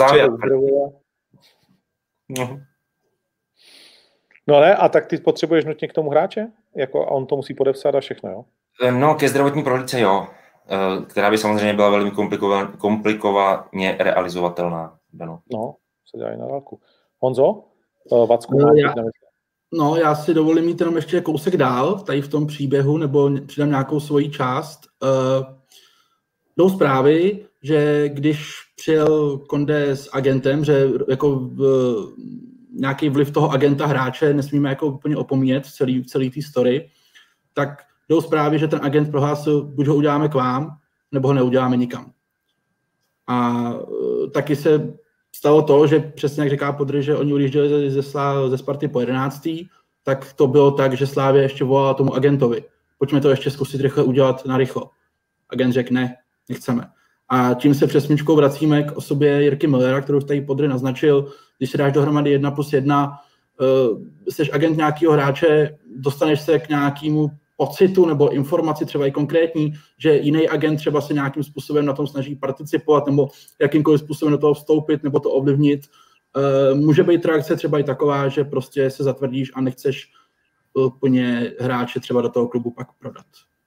Speaker 1: No ne, a tak ty potřebuješ nutně k tomu hráče? Jako, a on to musí podepsat a všechno, jo?
Speaker 2: No, ke zdravotní prohlídce, jo. Která by samozřejmě byla velmi komplikovaně realizovatelná.
Speaker 1: No, se dělají na dálku. Honzo? Vacku,
Speaker 4: já si dovolím mít jenom ještě kousek dál, tady v tom příběhu, nebo přidám nějakou svoji část. Jdou zprávy, že když přijel Condé s agentem, že jako nějaký vliv toho agenta hráče nesmíme jako úplně opomíjet v celý té story, tak jdou zprávy, že ten agent prohlásil, buď ho uděláme k vám, nebo ho neuděláme nikam. A taky se stalo to, že přesně jak říká Podry, že oni odjížděli ze Sparty po 11. tak to bylo tak, že Slavia ještě volala tomu agentovi. Pojďme to ještě zkusit rychle udělat narychlo. Agent řekl ne, nechceme. A tím se přes smyčkou vracíme k osobě Jirky Millera, kterou tady Podry naznačil. Když se dáš dohromady 1+1, jsi agent nějakého hráče, dostaneš se k nějakému pocitu nebo informaci třeba i konkrétní, že jiný agent třeba se nějakým způsobem na tom snaží participovat nebo jakýmkoliv způsobem do toho vstoupit nebo to ovlivnit. Může být reakce třeba i taková, že prostě se zatvrdíš a nechceš úplně hráče třeba do toho klubu pak prodat.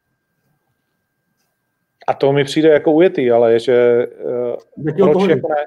Speaker 1: A to mi přijde jako ujetý, ale je, že proč jako ne?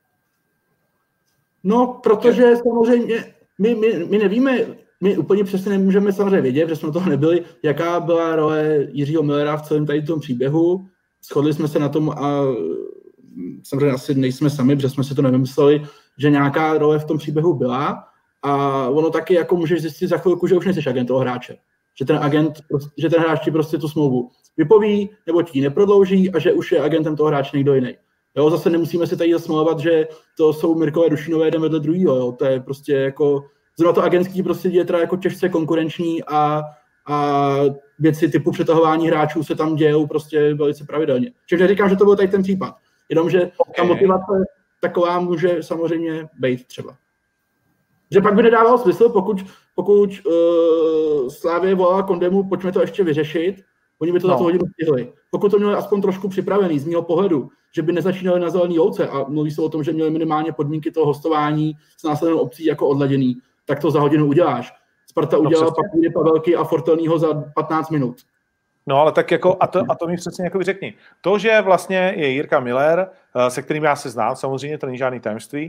Speaker 4: No, protože samozřejmě my nevíme, my úplně přesně nemůžeme samozřejmě vědět, protože jsme toho nebyli, jaká byla role Jiřího Millera v celém tady tom příběhu. Shodli jsme se na tom a samozřejmě asi nejsme sami, protože jsme si to nevymysleli, že nějaká role v tom příběhu byla a ono taky jako můžeš zjistit za chvilku, že už nejsi agent toho hráče. Že ten hráč ti prostě tu smlouvu vypoví nebo ti neprodlouží a že už je agentem toho hráče někdo jiný. Jo, zase nemusíme si tady zasmlouvat, že to jsou Mirkové Dušinové jeden vedle druhýho, jo. To je prostě jako, zrovna to agentský prostředí je teda jako těžce konkurenční a věci typu přetahování hráčů se tam dějou prostě velice pravidelně. Čili neříkám, že to byl tady ten případ, jenomže ta motivace taková může samozřejmě být třeba. Že pak by nedával smysl, pokud Slavie volala Condému, pojďme to ještě vyřešit, oni by to za tu hodinu stihli. Pokud to měli aspoň trošku připravený z mého pohledu, že by nezačínali na zelený louce a mluví se o tom, že měli minimálně podmínky toho hostování s následnou obcí jako odladěný, tak to za hodinu uděláš. Sparta udělala papíry, Pavelky a Fortelnýho za 15 minut.
Speaker 1: No ale tak jako, a to mi přesně jako řekni. To, že vlastně je Jirka Miller, se kterým já se znám, samozřejmě to není žádný tajemství,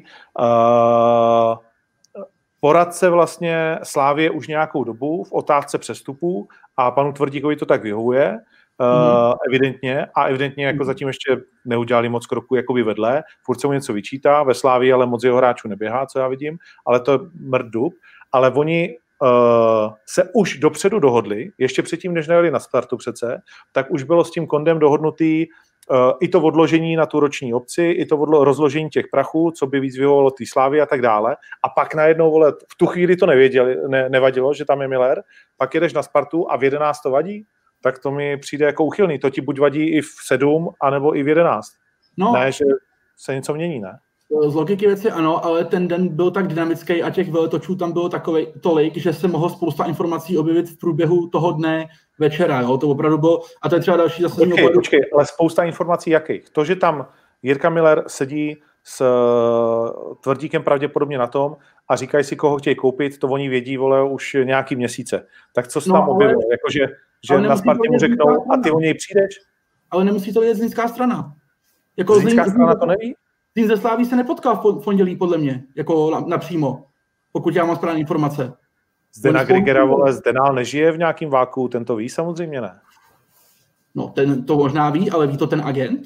Speaker 1: poradce vlastně Slávie už nějakou dobu v otázce přestupů a panu Tvrdíkovi to tak vyhovuje, evidentně jako zatím ještě neudělali moc kroků jakoby vedle, furt se mu něco vyčítá, ve Slávii ale moc jeho hráčů neběhá, co já vidím, ale to je mrdup, ale oni se už dopředu dohodli, ještě předtím, než nejeli na startu přece, tak už bylo s tím Kondem dohodnutý i to odložení na tu roční opci, i to rozložení těch prachů, co by víc vyhovovalo té Slávy a tak dále. A pak najednou, vole, v tu chvíli to nevadilo, že tam je Miller, pak jedeš na Spartu a v 11 to vadí, tak to mi přijde jako uchylný. To ti buď vadí i v 7, anebo i v 11. No. Ne, že se něco mění, ne?
Speaker 4: Z logiky věci ano, ale ten den byl tak dynamický a těch veletočů tam bylo tolik, že se mohlo spousta informací objevit v průběhu toho dne večera. Jo? To opravdu bylo, a to je třeba další zase...
Speaker 1: Počkej, ale spousta informací jakých? To, že tam Jirka Miller sedí s Tvrdíkem pravděpodobně na tom a říkají si, koho chtějí koupit, to oni vědí, vole, už nějaký měsíce. Tak co se tam objevilo? Jakože že na Spartě mu řeknou, a ty o něj přijdeš?
Speaker 4: Ale nemusí to vědět Zlínská strana.
Speaker 1: Jako Zlínská strana to neví?
Speaker 4: Zlín ze Sláví se nepotkal v pondělí, podle mě, jako napřímo, pokud já mám správné informace.
Speaker 1: Zdena Grigera, vole, Zdena nežije v nějakým váku, ten to ví samozřejmě, ne?
Speaker 4: No, ten to možná ví, ale ví to ten agent?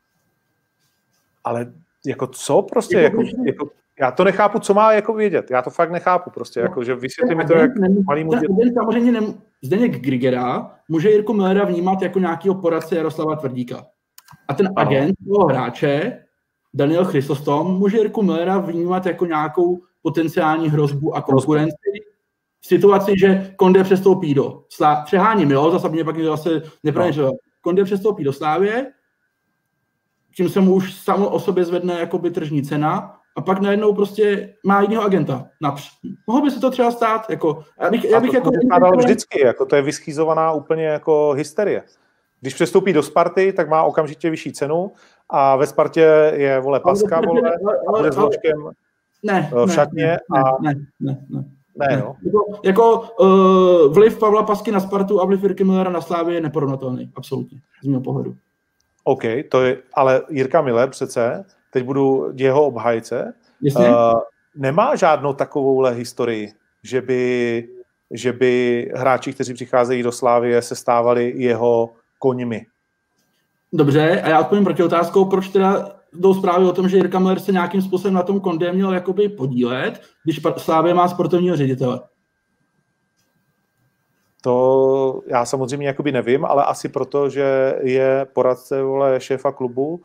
Speaker 1: Ale jako co prostě, jako já to nechápu, co má jako vědět, já to fakt nechápu prostě, jako, že vysvětlí mi to, jak malýmu děti.
Speaker 4: Samozřejmě Zdeněk Grigera může Jirku Millera vnímat jako nějakého poradce Jaroslava Tvrdíka. A ten agent toho hráče, Daniel Chrysostom, může Jirku Millera vnímat jako nějakou potenciální hrozbu a konkurenci v situaci, že Konde přestoupí do přeháním, jo, zase mě pak zase nepravěřilo. Konde přestoupí do Slávie, tím se mu už samo o sobě zvedne jakoby tržní cena a pak najednou prostě má jiného agenta. Mohlo by se to třeba stát, jako... Já bych jako
Speaker 1: vždycky, jako to je vyschýzovaná úplně jako hysterie. Když přestoupí do Sparty, tak má okamžitě vyšší cenu a ve Spartě je, vole, paska, vole, a bude s Vločkem v šatně
Speaker 4: Ne, jo. Vliv Pavla Pasky na Spartu a vliv Jirky Millera na Slávy je neporovnatelný, absolutně, z mého pohledu.
Speaker 1: OK, to je, ale Jirka Miller přece, teď budu jeho obhájce, nemá žádnou takovouhle historii, že by hráči, kteří přicházejí do Slávie, se stávali jeho koňmi.
Speaker 4: Dobře, a já odpovím proti otázkou, proč teda jdou zprávy o tom, že Jirka Miller se nějakým způsobem na tom Kondé měl jakoby podílet, když Slávie má sportovního ředitele.
Speaker 1: To já samozřejmě jakoby nevím, ale asi proto, že je poradce, vole, šéfa klubu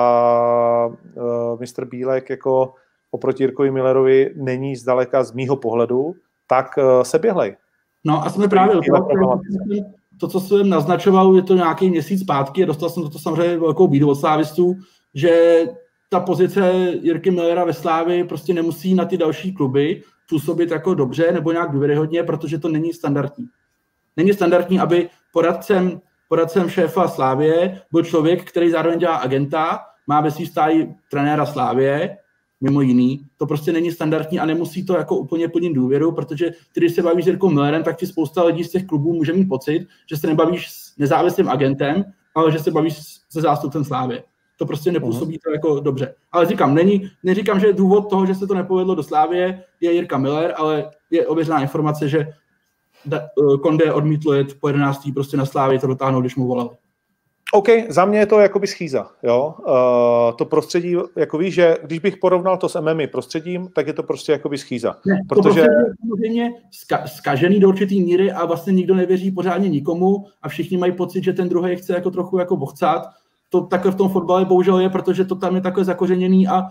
Speaker 1: a mistr Bílek jako oproti Jirkovi Millerovi není zdaleka z mýho pohledu tak seběhlej.
Speaker 4: No a jsme právě to, co jsem naznačoval, je to nějaký měsíc zpátky a dostal jsem to samozřejmě velkou bídu od slávistů, že ta pozice Jirky Millera ve Slávii prostě nemusí na ty další kluby působit jako dobře nebo nějak důvěryhodně, protože to není standardní. Není standardní, aby poradcem šéfa Slávie byl člověk, který zároveň dělá agenta, má ve svý stáji trenéra Slávie, mimo jiný. To prostě není standardní a nemusí to jako úplně plnit důvěru, protože když se bavíš s Jirkou Millerem, tak ti spousta lidí z těch klubů může mít pocit, že se nebavíš s nezávislým agentem, ale že se bavíš se zástupcem Slávie. To prostě nepůsobí to jako dobře. Ale neříkám, že důvod toho, že se to nepovedlo do Slávie, je Jirka Miller, ale je ověřená informace, že Kondé odmítl jet po 11. prostě na Slávii to dotáhnout, když mu volali.
Speaker 1: OK, za mě je to jakoby schýza, jo. To prostředí, jako víš, že když bych porovnal to s MMA prostředím, tak je to prostě jakoby schýza.
Speaker 4: Ne, protože... To je samozřejmě zkažený do určitý míry a vlastně nikdo nevěří pořádně nikomu a všichni mají pocit, že ten druhý chce jako trochu jako bochcat. To takhle v tom fotbale bohužel je, protože to tam je takhle zakořeněný a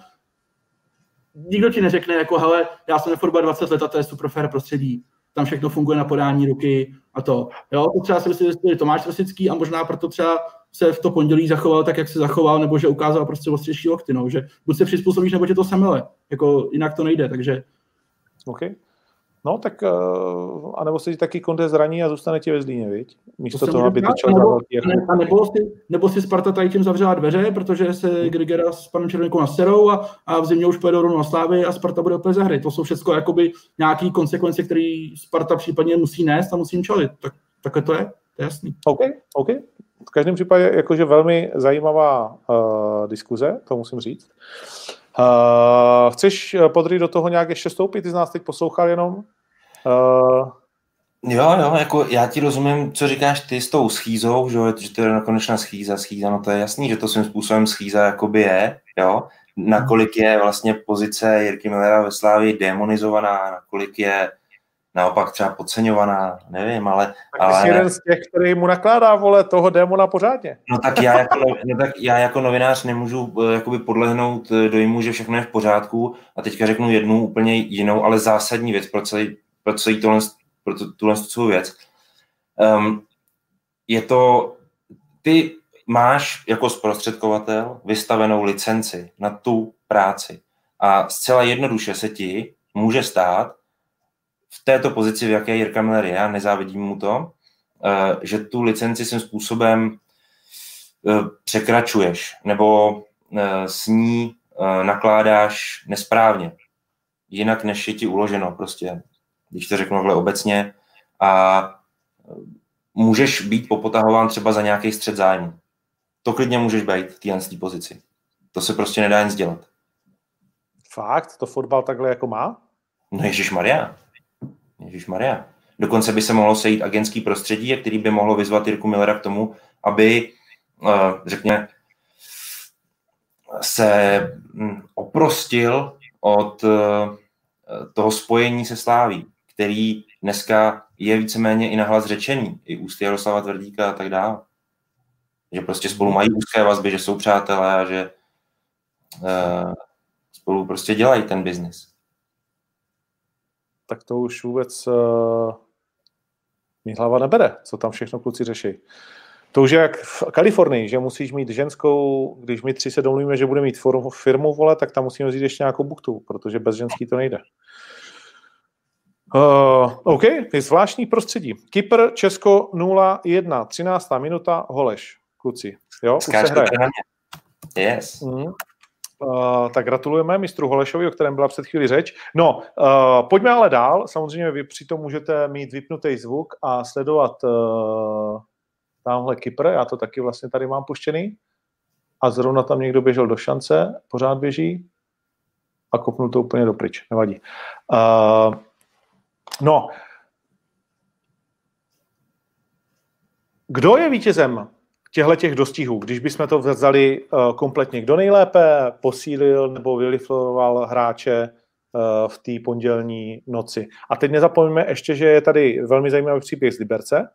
Speaker 4: nikdo ti neřekne jako, hele, já jsem ve fotbale 20 let a to je super fair prostředí. Tam všechno funguje na podání ruky a to. Jo, to třeba si myslím, že je Tomáš Rosický a možná proto třeba se v to pondělí zachoval tak, jak se zachoval, nebo že ukázal prostě ostřejší lokty, no, že buď se přizpůsobíš, nebo tě to semele, jako jinak to nejde, takže.
Speaker 1: OK. No, tak anebo se ti taky Kondé zraní a zůstane ti ve Zlíně, viď? Místo toho, aby točil za velký.
Speaker 4: Nebo si Sparta tady tím zavřela dveře, protože se Grigera s panem Červenkou naserou a v zimě už pojedou rovnou na Slávy a Sparta bude opět za hry. To jsou všechno jakoby nějaký konsekvence, které Sparta případně musí nést a musí čelit. Takhle to je. To je jasný.
Speaker 1: OK. V každém případě jakože velmi zajímavá diskuze, to musím říct. Chceš, Podry, do toho nějak ještě vstoupit? Ty z nás teď poslouchal jenom?
Speaker 2: Jo, jako já ti rozumím, co říkáš ty s tou schýzou, že to je nakonečná schýza, no to je jasný, že to svým způsobem schýza jakoby je, jo, nakolik je vlastně pozice Jirky Millera ve Slávii demonizovaná, nakolik je naopak třeba podceňovaná, nevím, ale...
Speaker 1: Tak jsi jeden z těch, který mu nakládá, vole, toho démona pořádně.
Speaker 2: No tak já jako novinář nemůžu jakoby podlehnout dojmu, že všechno je v pořádku a teďka řeknu jednu úplně jinou, ale zásadní věc pro celý tuhle věc. Je to, ty máš jako zprostředkovatel vystavenou licenci na tu práci a zcela jednoduše se ti může stát v této pozici, v jaké Jirka Miller je, a nezávidím mu to, že tu licenci svým způsobem překračuješ nebo s ní nakládáš nesprávně, jinak než je ti uloženo prostě, když to řeknu takhle obecně, a můžeš být popotahován třeba za nějaký střet zájmu. To klidně můžeš být v téhle pozici. To se prostě nedá nic dělat.
Speaker 1: Fakt? To fotbal takhle jako má?
Speaker 2: No ježišmarja. Dokonce by se mohlo sejít agentský prostředí, který by mohlo vyzvat Jirku Millera k tomu, aby, řekněme, se oprostil od toho spojení se Sláví, který dneska je víceméně i nahlas řečený, i ústy Jaroslava Tvrdíka a tak dále. Že prostě spolu mají úzké vazby, že jsou přátelé a že spolu prostě dělají ten biznis.
Speaker 1: Tak to už vůbec mi hlava nebere, co tam všechno kluci řeší. To už je jak v Kalifornii, že musíš mít ženskou, když my tři se domluvíme, že budeme mít firmu, vole, tak tam musíme vzít ještě nějakou buktu, protože bez ženský to nejde. OK, je zvláštní prostředí. Kypr, Česko 0-1, 13. minuta, Holeš, kluci. Jo, už se hraje.
Speaker 2: Yes.
Speaker 1: Tak gratulujeme mistru Holešovi, o kterém byla před chvíli řeč. No, pojďme ale dál. Samozřejmě vy přitom můžete mít vypnutý zvuk a sledovat tamhle Kypr. Já to taky vlastně tady mám puštěný. A zrovna tam někdo běžel do šance, pořád běží a kopnul to úplně dopryč. Nevadí. No. Kdo je vítězem těch dostihů, když bychom to vzali kompletně, kdo nejlépe posílil nebo vylifloval hráče v té pondělní noci. A teď nezapomeňme ještě, že je tady velmi zajímavý příběh z Liberce.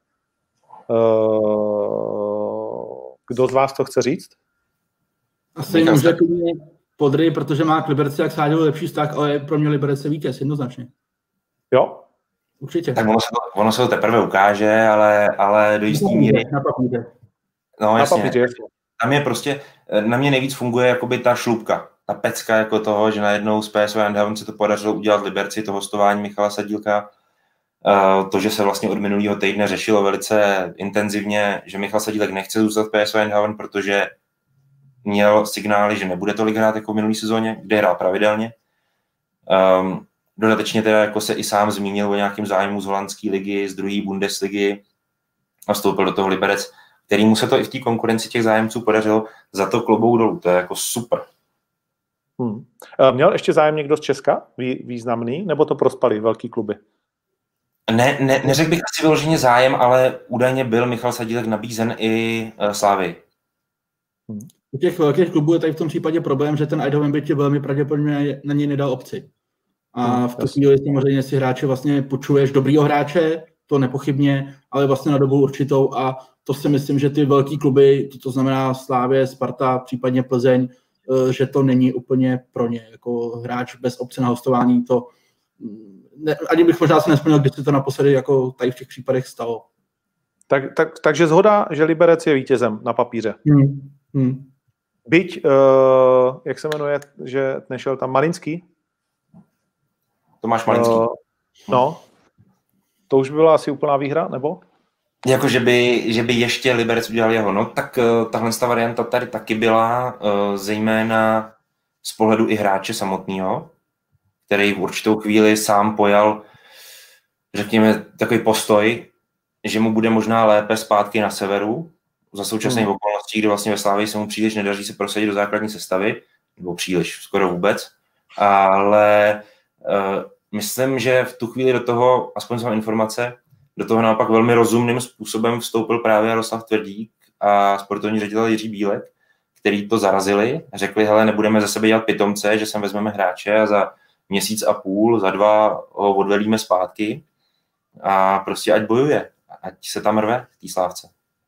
Speaker 1: Kdo z vás to chce říct?
Speaker 4: Asi může Podry, protože má k Liberci jak sádil lepší vztah, ale pro mě Liberce vítěz, jednoznačně.
Speaker 1: Jo?
Speaker 4: Určitě.
Speaker 2: Tak ono se to teprve ukáže, ale do jistý míry... No jasně, tam je prostě, na mě nejvíc funguje jakoby ta šlupka, ta pecka jako toho, že najednou z PSV Eindhoven se to podařilo udělat Liberci, to hostování Michala Sadílka, to, že se vlastně od minulého týdne řešilo velice intenzivně, že Michal Sadílek nechce zůstat v PSV Eindhoven, protože měl signály, že nebude tolik hrát jako v minulý sezóně, kde hrál pravidelně. Dodatečně teda jako se i sám zmínil o nějakém zájmu z holandské ligy, z druhé Bundesligy a vstoupil do toho Liberec, kterýmu se to i v té konkurenci těch zájemců podařilo, za to klobouk dolů, to je jako super.
Speaker 1: Měl ještě zájem někdo z Česka významný, nebo to prospali velký kluby?
Speaker 2: Neřekl bych asi vyloženě zájem, ale údajně byl Michal Sadílek nabízen i Slávii.
Speaker 4: U těch velkých klubů je tady v tom případě problém, že ten Eindhoven by tě velmi pravděpodobně na něj nedal opci. A v tu chvíli samozřejmě si hráče vlastně půjčuješ dobrýho hráče, to nepochybně, ale vlastně na dobu určitou a to si myslím, že ty velký kluby, to znamená Slávie, Sparta, případně Plzeň, že to není úplně pro ně. Jako hráč bez opce na hostování, to ani bych možná se nespomněl, když se to naposledy jako tady v těch případech stalo.
Speaker 1: Takže zhoda, že Liberec je vítězem na papíře. Byť, jak se jmenuje, že nešel tam Malinský?
Speaker 2: Tomáš Malinský.
Speaker 1: No, to už by byla asi úplná výhra, nebo?
Speaker 2: Jako, že by ještě Liberec udělal jeho. No, tak tahle varianta tady taky byla, zejména z pohledu i hráče samotného, který v určitou chvíli sám pojal, řekněme, takový postoj, že mu bude možná lépe zpátky na severu, za současných okolností, kdy vlastně ve Slávii se mu příliš nedaří se prosadit do základní sestavy, nebo příliš, skoro vůbec, ale myslím, že v tu chvíli do toho, aspoň jsem informace, do toho naopak velmi rozumným způsobem vstoupil právě Jaroslav Tvrdík a sportovní ředitel Jiří Bílek, který to zarazili, řekli, hele, nebudeme ze sebe dělat pitomce, že sem vezmeme hráče a za měsíc a půl, za 2 ho odvelíme zpátky a prostě ať bojuje, ať se tam rve v té Slávce.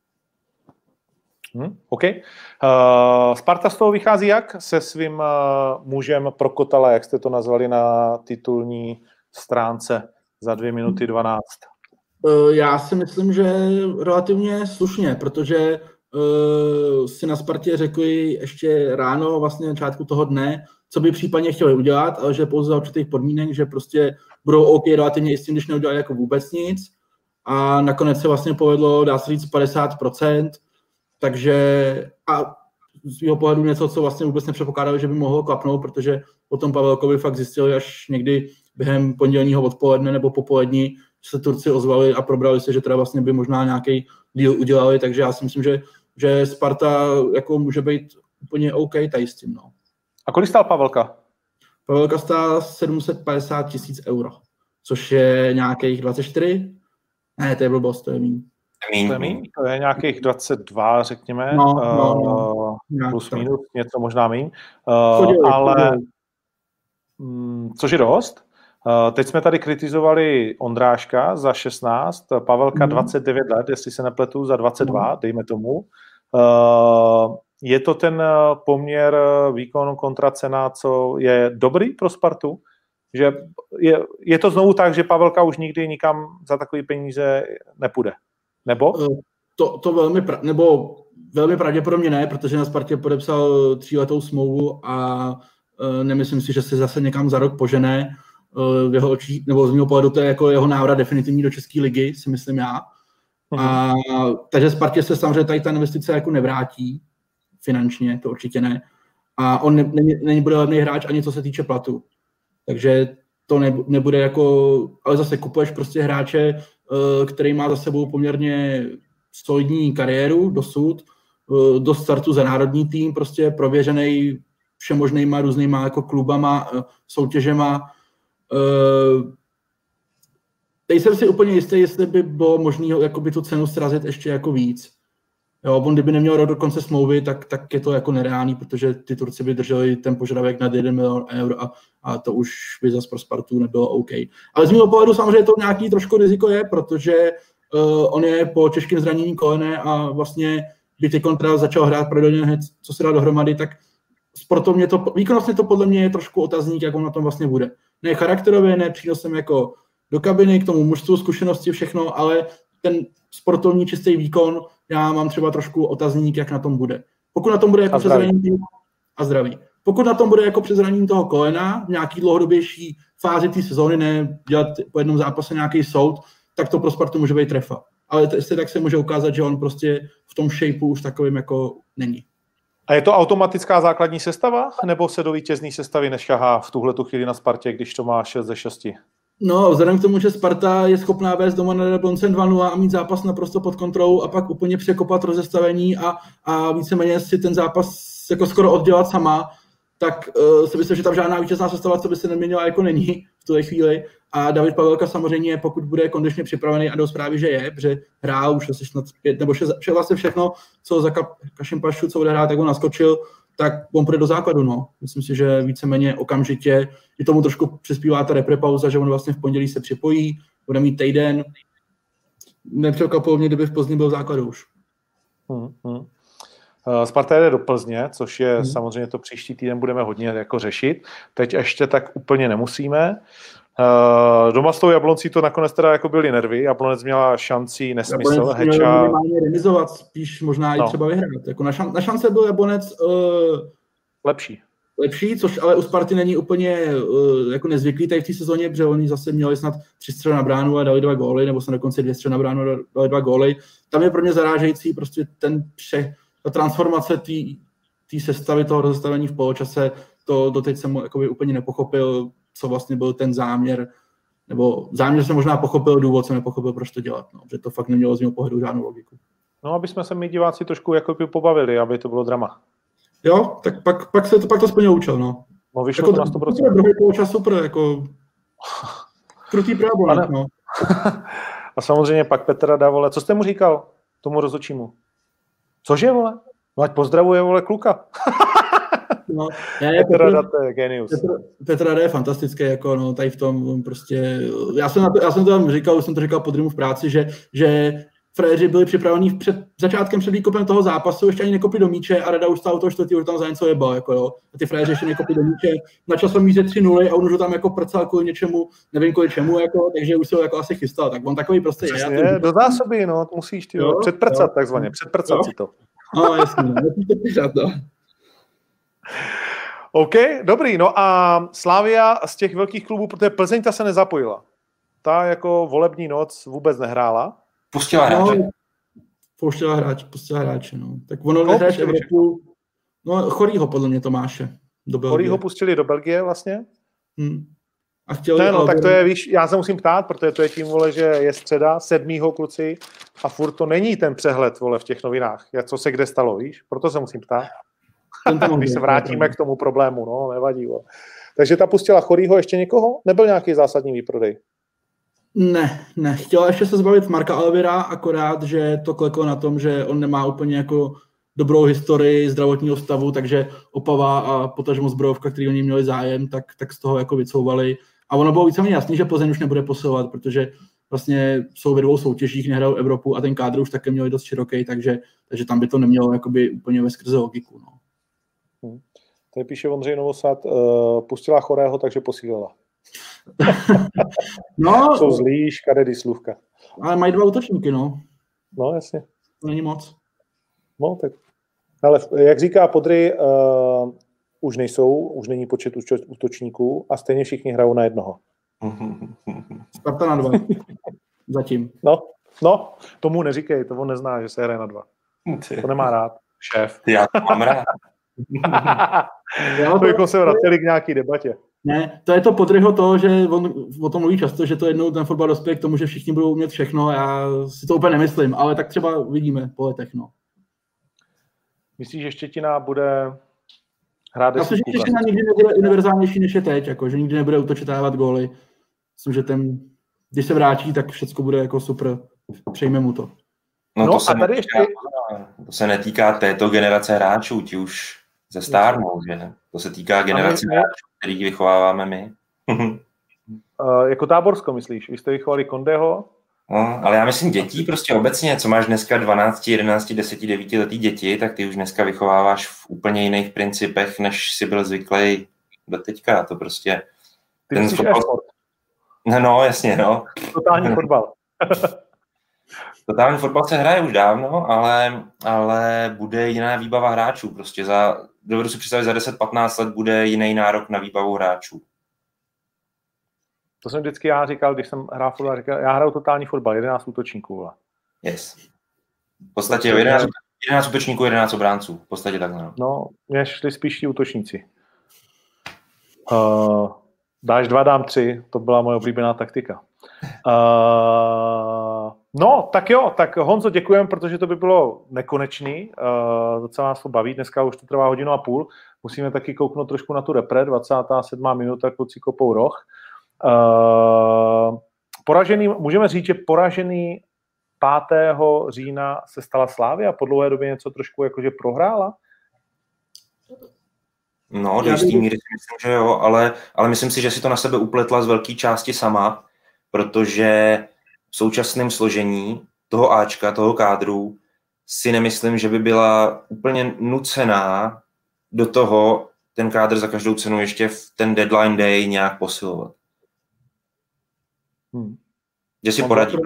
Speaker 1: OK. Sparta z toho vychází jak? Se svým mužem Prokotala, jak jste to nazvali na titulní stránce za 2 minuty 12.
Speaker 4: Já si myslím, že relativně slušně, protože si na Spartě řekli ještě ráno, vlastně na začátku toho dne, co by případně chtěli udělat, ale že pouze za určitých podmínek, že prostě budou OK relativně jistým, když neudělají jako vůbec nic. A nakonec se vlastně povedlo, dá se říct, 50%, takže a z jeho pohledu něco, co vlastně vůbec nepředpokládali, že by mohlo klapnout, protože potom Pavelkovi fakt zjistili až někdy během pondělního odpoledne nebo popolední, že se Turci ozvali a probrali se, že teda vlastně by možná nějaký deal udělali, takže já si myslím, že Sparta jako může být úplně OK tady s tím. No.
Speaker 1: A kolik stál Pavelka?
Speaker 4: Pavelka stál 750 000 €, což je nějakých 24? Ne, to je blbost, to je míň.
Speaker 1: To je nějakých 22, řekněme, plus minus, něco možná míň, ale což je dost. Teď jsme tady kritizovali Ondráška za 16, Pavelka 29 let, jestli se nepletu, za 22, dejme tomu. Je to ten poměr výkon kontra cena, co je dobrý pro Spartu? Že je to znovu tak, že Pavelka už nikdy nikam za takový peníze nepůjde? Nebo?
Speaker 4: To velmi pravděpodobně ne, protože na Spartě podepsal 3letou smlouvu a nemyslím si, že se zase někam za rok požene. V jeho očích, nebo z mého pohledu to je jako jeho návrat definitivní do České ligy, si myslím já. A takže Spartě se samozřejmě tady ta investice jako nevrátí finančně, to určitě ne. A on nebude levný hráč ani co se týče platu. Takže to nebude jako, ale zase kupuješ prostě hráče, který má za sebou poměrně solidní kariéru dosud, do startu za národní tým, prostě prověřený všemožnýma různýma jako klubama, soutěžema. Teď jsem si úplně jistý, jestli by bylo možné jakoby tu cenu srazit ještě jako víc. Jo, on kdyby neměl rok do konce smlouvy, tak je to jako nereálný, protože ty Turci by drželi ten požadavek nad 1 milion € a to už by zase pro Spartu nebylo OK. Ale z mého pohledu samozřejmě to nějaký trošku riziko je, protože on je po těžkém zranění kolene a vlastně by ty kontra začal hrát pravidelně hned, co se dá dohromady, tak sportovně to, výkonnostně to podle mě je trošku otazník, jak on na tom vlastně bude. Ne charakterově, ne přínosem jako do kabiny, k tomu mužstvu, zkušenosti, všechno, ale ten sportovní čistý výkon, já mám třeba trošku otazník, jak na tom bude. Pokud na tom bude jako přes zranění a zdraví. Pokud na tom bude jako přes zranění toho kolena, v nějaký dlouhodobější fázi té sezóny, ne dělat po jednom zápase nějaký soud, tak to pro Spartu může být trefa. Ale tak se může ukázat, že on prostě v tom shapeu už takovým jako není.
Speaker 1: A je to automatická základní sestava, nebo se do vítězné sestavy nešahá v tuhletu chvíli na Spartě, když to má 6 ze 6?
Speaker 4: No, vzhledem k tomu, že Sparta je schopná vést doma na Jabloncem 2-0 a mít zápas naprosto pod kontrolou a pak úplně překopat rozestavení a víceméně si ten zápas jako skoro oddělat sama, tak si myslím, že tam žádná vítězná sestava, co by se neměnila, jako není v tuhle chvíli. A David Pavelka samozřejmě, pokud bude kondičně připravený a do zprávy, že je, protože hrál už asi snad 5 nebo 6, vlastně všechno, co za Kašempašu, co odehrál, tak on naskočil, tak on půjde do základu, no. Myslím si, že víceméně okamžitě, i tomu trošku přispívá ta reprepauza, že on vlastně v pondělí se připojí, bude mít týden. Nepřekvapilo mě, kdyby v Plzni byl v základu už.
Speaker 1: Sparta jde do Plzně, což je samozřejmě to příští týden budeme hodně jako řešit. Teď ještě tak úplně nemusíme. Doma s tou Jabloncí to nakonec teda jako byly nervy. Jablonec měla šanci nesmysl.
Speaker 4: Jablonec měl minimálně remizovat, spíš možná i třeba vyhrát. Jako na šance byl Jablonec lepší, což ale u Sparty není úplně jako nezvyklý tady v té sezóně, protože oni zase měli snad 3 střely na bránu a dali 2 góly, nebo snad dokonce 2 střely na bránu a dali 2 góly. Tam je pro mě zarážející prostě ta transformace té sestavy, toho rozestavení v poločase, to doteď jsem jakoby úplně nepochopil, co vlastně byl ten záměr nebo záměrně jsem možná pochopil důvod, jsem nepochopil, proč to dělat, no, že to fakt nemělo z mého pohledu žádnou logiku.
Speaker 1: No, aby jsme se my diváci trošku jako pobavili, aby to bylo drama.
Speaker 4: Jo, tak pak to splnil účel, no.
Speaker 1: No, vyšlo
Speaker 4: jako
Speaker 1: to na 100%.
Speaker 4: Druhý poločas super, jako krutý právo, no.
Speaker 1: A samozřejmě pak Petra dá, vole, co jste mu říkal tomu rozhodčímu? Cože, vole? No ať pozdravuje, vole, kluka.
Speaker 4: No,
Speaker 1: Petra Data je genius.
Speaker 4: Petra Data je fantastický, jako no, tady v tom prostě, já jsem to tam říkal, už jsem to říkal pod Rymu v práci, že frajeři byli připravení před začátkem před výkopem toho zápasu, ještě ani nekopli do míče a Rada už stál u toho čtvrtýho, už tam za něco jebal, jako jo. A ty frajeři ještě nekopli do míče, na časomíře 3-0 a on už ho tam jako prcal kvůli něčemu, nevím kvůli čemu, jako, takže už se ho jako asi chystal, tak on takový prostě
Speaker 1: je. Do zásoby, no, musíš ty, předprcat takzvaně, předprcat si to.
Speaker 4: No, jasně, no.
Speaker 1: OK, dobrý, no a Slavia z těch velkých klubů, protože Plzeň ta se nezapojila. Ta jako volební noc vůbec nehrála.
Speaker 2: Pustila hráče.
Speaker 4: Pustila hráče, no. Tak ono nehráš Evropu, no Chorýho podle mě Tomáše, do Belgie.
Speaker 1: Chorýho pustili do Belgie vlastně?
Speaker 4: A chtěli...
Speaker 1: Ne, no, tak to je, víš, já se musím ptát, protože to je tím, vole, že je středa, 7. kluci a furt to není ten přehled, vole, v těch novinách, co se kde stalo, víš? Proto se musím ptát. Když se vrátíme k tomu problému, no, nevadí, vole. Takže ta pustila Chorýho, ještě někoho? Nebyl nějaký zásadní výprodej?
Speaker 4: Ne. Chtěla ještě se zbavit Marka Alvira, akorát, že to kleklo na tom, že on nemá úplně jako dobrou historii zdravotního stavu, takže Opava a potažmo Zbrojovka, který oni měli zájem, tak z toho jako vycouvali. A ono bylo víceméně jasný, že Plzeň už nebude posilovat, protože vlastně jsou ve 2 soutěžích, nehrajou Evropu a ten kádr už také měli dost široký, takže tam by to nemělo jakoby úplně veskrze logiku. No.
Speaker 1: Tady píše Ondřej Novosad, pustila Chorého, takže posílila.
Speaker 4: No,
Speaker 1: jsou zlý, škaredý slůvka.
Speaker 4: Ale mají 2 útočníky, no.
Speaker 1: No, jasně.
Speaker 4: To není moc.
Speaker 1: No, tak. Ale jak říká Podry, už není počet útočníků a stejně všichni hrajou na jednoho.
Speaker 4: Sparta na 2. Zatím.
Speaker 1: No, tomu neříkej, to on nezná, že se hraje na 2. To nemá rád. Šéf.
Speaker 2: Já to mám rád.
Speaker 1: To bychom se vraceli k nějaký debatě.
Speaker 4: Ne, to je to Podryho toho, že on o tom mluví často, že to jednou ten fotbal dospěje k tomu, že všichni budou umět všechno. Já si to úplně nemyslím, ale tak třeba vidíme po letech, no.
Speaker 1: Myslíš, že Štětina bude hrát desítku?
Speaker 4: Myslím, že Štětina nikdy nebude univerzálnější, než je teď, jako, že nikdy nebude útočit a dávat góly. Myslím, že když se vrátí, tak všechno bude jako super. Přejme mu to.
Speaker 2: No to se netýká této generace hráčů, ti už ze stárnou, že? To se týká generace hráčů, který vychováváme my.
Speaker 1: Jako Táborsko, myslíš? Vy jste vychovali Kondeho?
Speaker 2: No, ale já myslím dětí prostě obecně, co máš dneska 12, 11, 10, 9 letý děti, tak ty už dneska vychováváš v úplně jiných principech, než jsi byl zvyklý do teďka. To prostě...
Speaker 1: Ty myslíš e-sport?
Speaker 2: No, jasně, no.
Speaker 1: Totální fotbal.
Speaker 2: Totální fotbal se hraje už dávno, ale bude jiná výbava hráčů. Prostě dovedu si představit, za 10-15 let bude jiný nárok na výbavu hráčů.
Speaker 1: To jsem vždycky já říkal, když jsem hrál fotbal, já hraju totální fotbal, 11 útočníků.
Speaker 2: Yes. V podstatě 11 útočníků, 11 obránců. V podstatě takhle.
Speaker 1: No, mě šli spíš ti útočníci. Dáš 2, dám 3, to byla moje oblíbená taktika. No, tak jo, tak Honzo, děkujeme, protože to by bylo nekonečný, docela nás to baví, dneska už to trvá 1,5 hodiny, musíme taky kouknout trošku na tu repre, 27. minuta, kluci kopou roh. Poražený, můžeme říct, že poražený 5. října se stala Slavia, po dlouhé době něco trošku jakože prohrála?
Speaker 2: No, do jistý míry si myslím, že jo, ale myslím si, že si to na sebe upletla z velké části sama, protože v současném složení toho Ačka, toho kádru, si nemyslím, že by byla úplně nucená do toho ten kádr za každou cenu ještě v ten deadline day nějak posilovat. Že si poradí.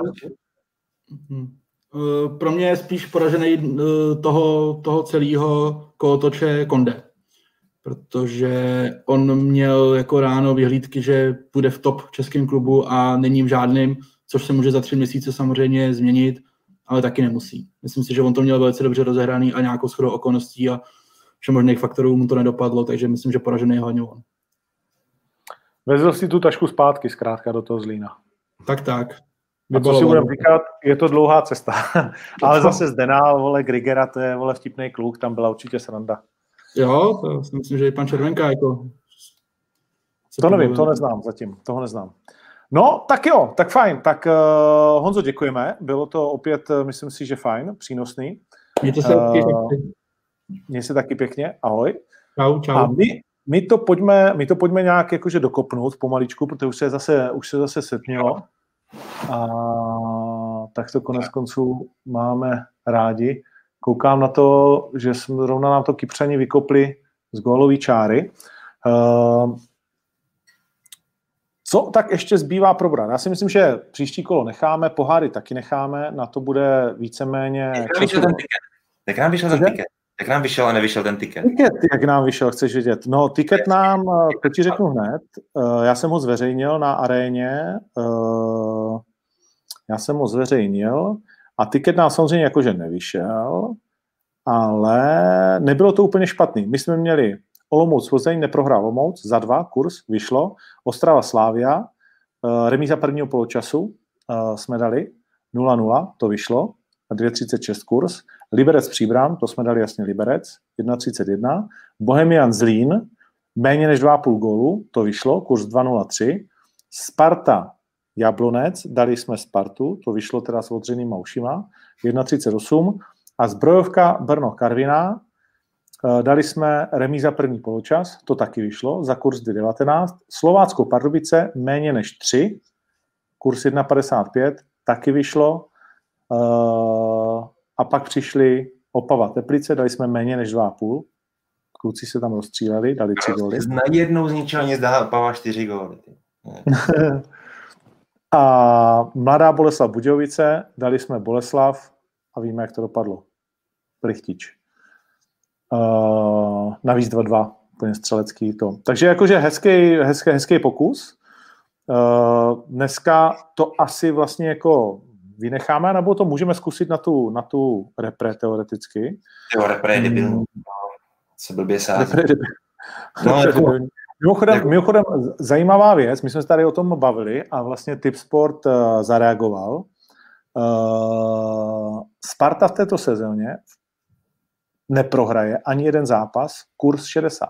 Speaker 4: Pro mě je spíš poražený toho celého kolotoče Konde. Protože on měl jako ráno vyhlídky, že bude v top českém klubu a není v žádným, což se může za 3 měsíce samozřejmě změnit, ale taky nemusí. Myslím si, že on to měl velice dobře rozehraný a nějakou shodou okolností a všem možných faktorů mu to nedopadlo, takže myslím, že poražený je hlavně on.
Speaker 1: Vezl si tu tašku zpátky zkrátka do toho Zlína.
Speaker 4: Tak.
Speaker 1: A co si budeme říkat, je to dlouhá cesta. Ale zase Zdena, vole, Grigera, to je, vole, vtipný kluk, tam byla určitě sranda.
Speaker 4: Jo, to si myslím, že i pan Červenka jako...
Speaker 1: To nevím, to neznám zatím, toho neznám. No, tak jo, tak fajn. Tak Honzo, děkujeme. Bylo to opět, myslím si, že fajn, přínosný.
Speaker 4: Mějte se
Speaker 1: Měj se taky pěkně, ahoj.
Speaker 4: Čau.
Speaker 1: A my to pojďme nějak jakože dokopnout pomaličku, protože už se zase setmělo. A tak to konec konců máme rádi. Koukám na to, že zrovna nám to Kypřani vykopli z gólový čáry. Co tak ještě zbývá probrat? Já si myslím, že příští kolo necháme, poháry taky necháme, na to bude víceméně...
Speaker 2: Jak nám vyšel ten tiket? Jak nám vyšel a nevyšel ten tiket?
Speaker 1: Jak nám vyšel, chceš vědět? No, tiket nám, to ti řeknu hned, já jsem ho zveřejnil na aréně, a tiket nám samozřejmě jakože nevyšel, ale nebylo to úplně špatný. My jsme měli Olomouc Plzeň, neprohrál Olomouc, za 2 kurz vyšlo, Ostrava Slavia, remíza prvního poločasu jsme dali, 0-0, to vyšlo, 2,36 kurz, Liberec Příbram, to jsme dali jasně Liberec, 1,31, Bohemian Zlín, méně než 2,5 gólu, to vyšlo, kurz 2,03, Sparta Jablonec, dali jsme Spartu, to vyšlo teda s odřenýma ušima, 1,38 a Zbrojovka Brno Karviná, dali jsme remíza první poločas, to taky vyšlo, za kurz 2,19, Slovácko Pardubice, méně než 3, kurz 1,55, taky vyšlo, a pak přišli Opava Teplice, dali jsme méně než 2,5, kluci se tam rozstříleli, dali 3 góly.
Speaker 2: Najednou z ničeho nic dá Opava 4 góly.
Speaker 1: A Mladá Boleslav Budějovice, dali jsme Boleslav a víme, jak to dopadlo. Plichtič. Navíc 2-2, úplně střelecký to. Takže jakože hezký pokus. Dneska to asi vlastně jako vynecháme, nebo to můžeme zkusit na tu repre teoreticky.
Speaker 2: Jo, repre je debilní. Se blbě sází.
Speaker 1: Mimochodem, zajímavá věc, my jsme se tady o tom bavili a vlastně Tipsport zareagoval. Sparta v této sezóně neprohraje ani jeden zápas, kurz 60.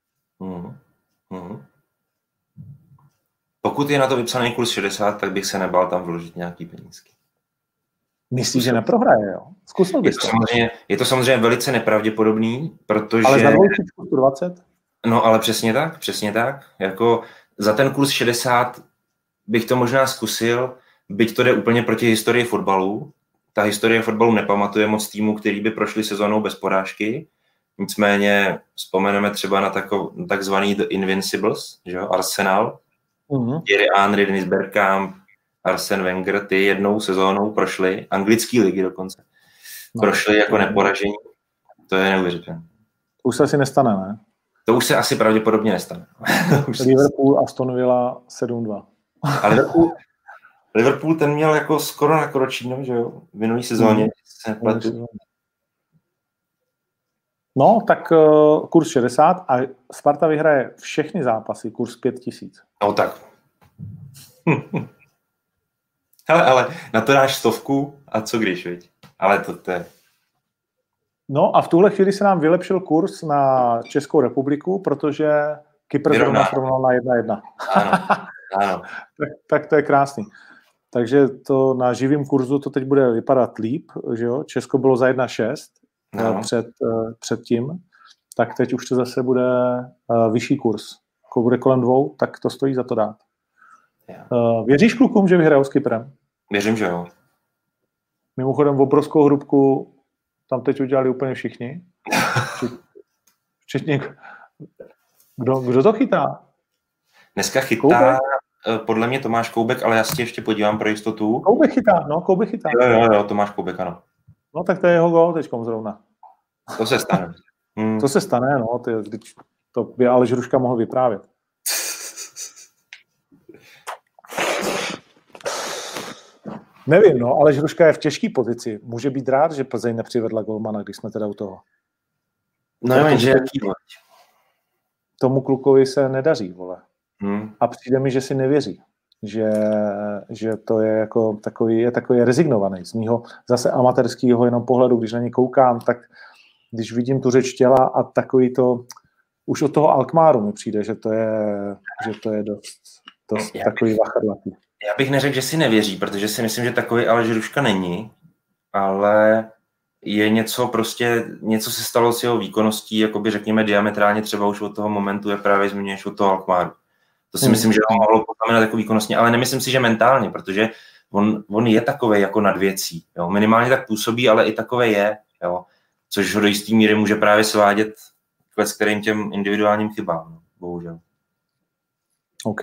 Speaker 2: Pokud je na to vypsaný kurz 60, tak bych se nebál tam vložit nějaký penízky.
Speaker 1: Myslíš, že neprohraje, jo? Zkusil bys to.
Speaker 2: Je to samozřejmě velice nepravděpodobný, protože...
Speaker 1: Ale za dvojčičku 20?
Speaker 2: No, ale přesně tak. Jako za ten kurz 60 bych to možná zkusil, byť to jde úplně proti historii fotbalu. Ta historie fotbalu nepamatuje moc týmů, který by prošli sezónou bez porážky. Nicméně vzpomeneme třeba na takzvaný The Invincibles, že jo? Arsenal, Thierry Henry, Dennis Bergkamp, Arsene Wenger, ty jednou sezónou prošli, anglický ligy dokonce, prošli jako neporažení. To je neuvěřitelné.
Speaker 1: To už se asi nestane, ne?
Speaker 2: To už se asi pravděpodobně nestane.
Speaker 1: Liverpool, Aston Villa 7-2.
Speaker 2: A Liverpool ten měl jako skoro na Kročíno, že jo? V minulý sezóně se nepletu.
Speaker 1: No, tak kurz 60 a Sparta vyhraje všechny zápasy, kurz 5000.
Speaker 2: No tak. ale na to dáš 100 a co když, viď? Ale to je...
Speaker 1: No a v tuhle chvíli se nám vylepšil kurz na Českou republiku, protože Kypr zrovna srovnal na 1-1.
Speaker 2: Ano.
Speaker 1: tak to je krásný. Takže to na živým kurzu to teď bude vypadat líp, že jo? Česko bylo za 1,6 před tím, tak teď už to zase bude vyšší kurz. Když bude kolem 2, tak to stojí za to dát. Věříš klukům, že vyhrajou s Kyprem?
Speaker 2: Věřím, že jo.
Speaker 1: Mimochodem obrovskou hrubku tam teď udělali úplně všichni. Včetně... Kdo to chytá?
Speaker 2: Dneska chytá podle mě Tomáš Koubek, ale já si ještě podívám pro jistotu.
Speaker 1: Koubek chytá.
Speaker 2: Jo, Tomáš Koubek, ano.
Speaker 1: No tak to je jeho gól teďkom zrovna.
Speaker 2: To se stane.
Speaker 1: To se stane, no. To by Aleš Hruška mohl vyprávět. Nevím, no, Aleš Hruška je v těžké pozici. Může být rád, že Plzeň nepřivedla golmana, když jsme teda u toho.
Speaker 2: No, že
Speaker 1: tomu klukovi se nedaří, vole. a přijde mi, že si nevěří. Že to je jako takový rezignovaný. Z mýho zase amatérského jenom pohledu, když na ně koukám, tak když vidím tu řeč těla a takový to, už od toho Alkmáru mi přijde, že to je dost takový vachrlatý.
Speaker 2: Já bych neřekl, že si nevěří, protože si myslím, že takový Aleš Hruška není, ale je něco se stalo s jeho výkonností, jakoby řekněme diametrálně třeba už od toho momentu, jak právě zmíníš od toho Alkmáru. To si myslím, že ho mohlo poznamenat jako výkonnostně, ale nemyslím si, že mentálně, protože on je takovej jako nad věcí. Jo? Minimálně tak působí, ale i takovej je, jo? Což ho do jistý míry může právě svádět s kterým těm individuálním chybám, bohužel.
Speaker 1: OK.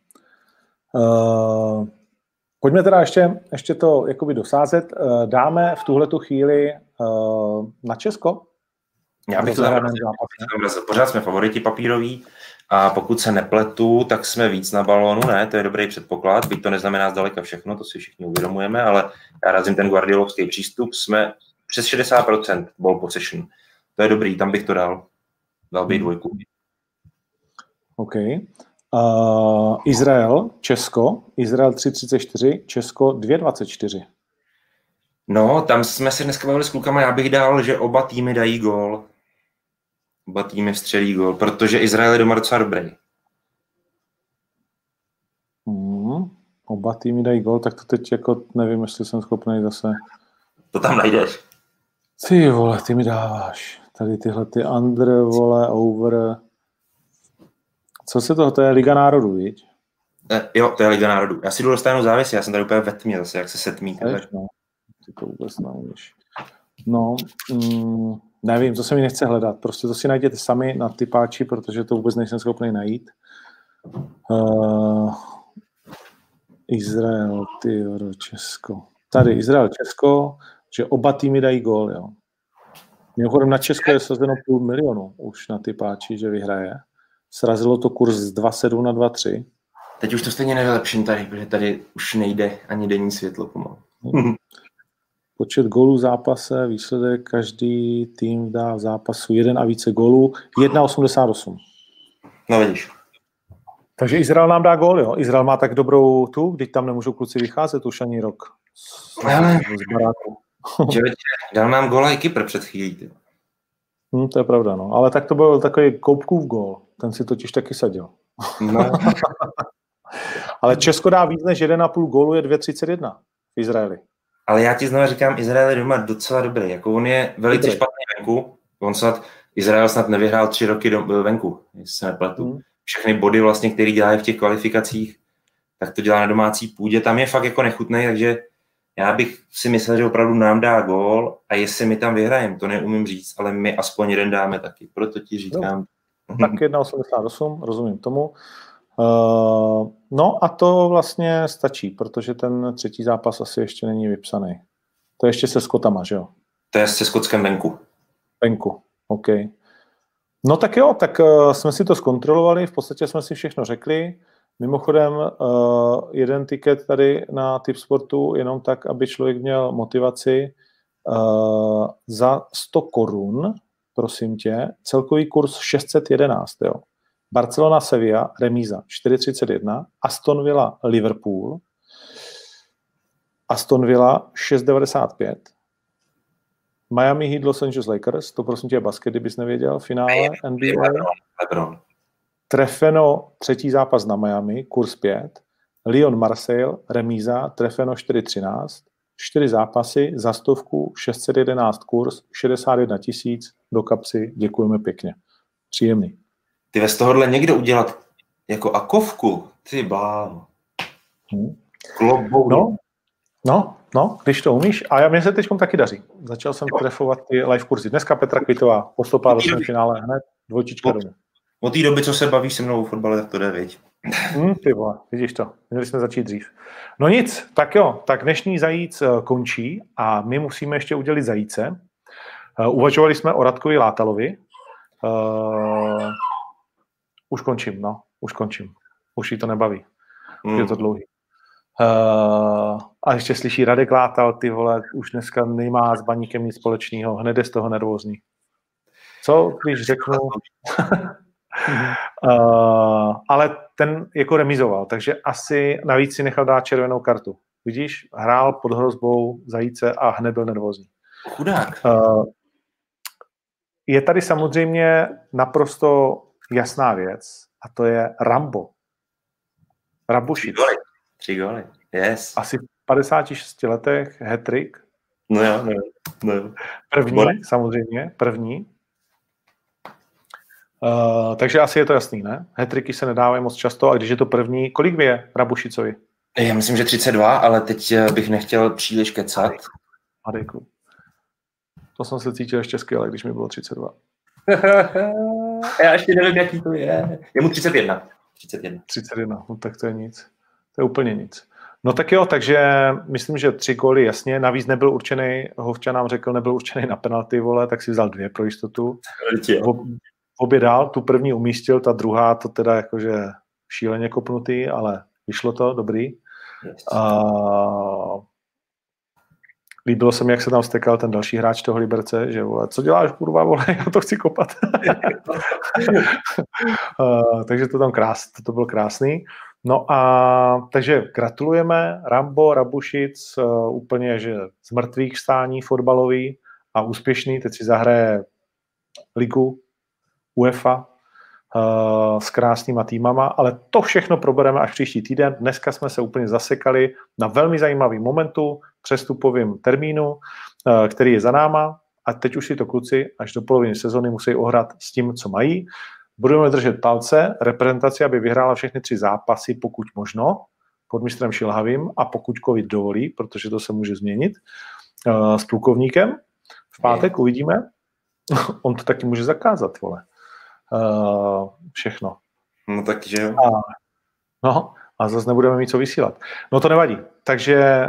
Speaker 1: Pojďme teda ještě to jakoby dosázet. Dáme v tuhletu chvíli na Česko?
Speaker 2: Já bych to dal. Pořád jsme favoriti papíroví a pokud se nepletu, tak jsme víc na balónu, ne? To je dobrý předpoklad, byť to neznamená zdaleka všechno, to si všichni uvědomujeme, ale já razím ten guardiolovský přístup, jsme přes 60% ball possession. To je dobrý, tam bych to dal. Dal bych 2.
Speaker 1: OK. Izrael, Česko. Izrael 3,34, Česko 2,24.
Speaker 2: No, tam jsme se dneska bavili s klukama, já bych dal, že oba týmy dají gól. Oba týmy vstřelí gól, protože Izrael je doma docela dobrý.
Speaker 1: Oba týmy dají gól, tak to teď jako nevím, jestli jsem schopný zase...
Speaker 2: To tam najdeš.
Speaker 1: Ty vole, ty mi dáváš. Tady tyhle ty under, vole, over... Co se to je Liga národů, viď?
Speaker 2: Jo, to je Liga národů. Já si jdu dostanu závěsy, já jsem tady úplně ve tmě zase, jak se setmí.
Speaker 1: No, ty to vůbec neumíš. No, nevím, to se mi nechce hledat. Prostě to si najděte sami na typáči, protože to vůbec nejsem schopný najít. Izrael, Česko. Tady Izrael, Česko, že oba týmy dají gól, jo. Mimochodem na Česko je sazeno 500 000 už na typáči, že vyhraje. Srazilo to kurz z 2,7 na 2,3.
Speaker 2: Teď už to stejně nevylepším tady, protože tady už nejde ani denní světlo pomalu.
Speaker 1: Počet gólů v zápase, výsledek, každý tým dá v zápasu 1 a více gólů, 1,88.
Speaker 2: No vidíš.
Speaker 1: Takže Izrael nám dá gól, jo? Izrael má tak dobrou tu, když tam nemůžou kluci vycházet už ani rok. Z baráku.
Speaker 2: Dal nám góla i Kypr před chvílí.
Speaker 1: To je pravda, no. Ale tak to byl takový Koupkův gól. Ten si totiž taky sadil.
Speaker 2: No.
Speaker 1: Ale Česko dá víc než 1,5 gólu, je 2,31 v Izraeli.
Speaker 2: Ale já ti znovu říkám, Izrael je doma docela dobrý. Jako on je velice špatný venku. Izrael snad nevyhrál 3 roky venku, jestli se nepletu. Všechny body, vlastně, které dělají v těch kvalifikacích, tak to dělá na domácí půdě. Tam je fakt jako nechutnej, takže já bych si myslel, že opravdu nám dá gól a jestli my tam vyhrajeme, to neumím říct, ale my aspoň jeden dáme taky. Proto ti říkám.
Speaker 1: Tak 1,88, rozumím tomu. No a to vlastně stačí, protože ten třetí zápas asi ještě není vypsaný. To je ještě se Skotama, že jo?
Speaker 2: To je se Skotskem venku.
Speaker 1: Venku, OK. No tak jo, tak jsme si to zkontrolovali, v podstatě jsme si všechno řekli. Mimochodem, jeden tiket tady na Tipsportu, jenom tak, aby člověk měl motivaci, za 100 korun, prosím tě, celkový kurz 611, jo. Barcelona Sevilla, remíza 4,31, Aston Villa Liverpool, Aston Villa 6,95, Miami Heat Los Angeles Lakers, to prosím tě je basket, kdybys nevěděl, finále NBA.
Speaker 2: LeBron.
Speaker 1: Trefeno třetí zápas na Miami, kurz 5, Lyon Marseille, remíza, trefeno 4,13, 4 zápasy, za 100, 611 kurz, 61 000 do kapsy, děkujeme pěkně. Příjemný.
Speaker 2: Ty z tohohle někdo udělat jako akovku, ty bláho.
Speaker 1: No, když to umíš. A mně se teď taky daří. Začal jsem trefovat ty live kurzy. Dneska Petra Kvitová postupala do semifinále hned, 2 domů.
Speaker 2: Od té doby, co se bavíš se mnou o fotbale, tak to jde, viď?
Speaker 1: Ty vole, vidíš to. Měli jsme začít dřív. No nic, tak jo, tak dnešní zajíc končí a my musíme ještě udělit zajíce. Uvažovali jsme o Radkovi Látalovi. Už končím. Už jí to nebaví. Je to dlouhý. A ještě slyší Radek Látal, ty vole, už dneska nemá s baníkem nic společného, hned je z toho nervózní. Co, když řeknu... ale ten jako remizoval, takže asi navíc si nechal dát červenou kartu. Vidíš, hrál pod hrozbou zajíce a hned byl nervózní.
Speaker 2: Chudák.
Speaker 1: Je tady samozřejmě naprosto jasná věc a to je Rambo. Rabušic.
Speaker 2: 3 góly. Yes.
Speaker 1: Asi v 56 letech hat-trick.
Speaker 2: No jo.
Speaker 1: První, samozřejmě, první. Takže asi je to jasný, ne? Hat-tricky se nedávají moc často a když je to první, kolik je Rabušicovi?
Speaker 2: Já myslím, že 32, ale teď bych nechtěl příliš kecat.
Speaker 1: Adejku. To jsem se cítil ještě skvěle, když mi bylo 32.
Speaker 2: Já ještě nevím, jaký to je. Je mu 31.
Speaker 1: 31, no tak to je nic. To je úplně nic. No tak jo, takže myslím, že 3 góly jasně. Navíc nebyl určený, Hovča nám řekl, nebyl určený na penalty, vole, tak si vzal 2 pro jistotu. Obě dál, tu první umístil, ta druhá to teda jakože šíleně kopnutý, ale vyšlo to, dobrý.
Speaker 2: Yes.
Speaker 1: Líbilo se mi, jak se tam stekal ten další hráč toho Liberce, že vole, co děláš, kurva, vole, já to chci kopat. Takže to byl krásný. No a takže gratulujeme, Rambo, Rabušic, úplně, že z mrtvých stání fotbalový a úspěšný, teď si zahraje ligu UEFA s krásnýma týmama, ale to všechno probereme až příští týden. Dneska jsme se úplně zasekali na velmi zajímavý momentu, přestupovým termínu, který je za náma a teď už si to kluci až do poloviny sezony musí ohrát s tím, co mají. Budeme držet palce reprezentaci, aby vyhrála všechny 3 zápasy, pokud možno, pod mistrem Šilhavým a pokud covid dovolí, protože to se může změnit, s plukovníkem. V pátek uvidíme. On to taky může zakázat, vole. Všechno.
Speaker 2: No takže...
Speaker 1: A zase nebudeme mít co vysílat. No to nevadí. Takže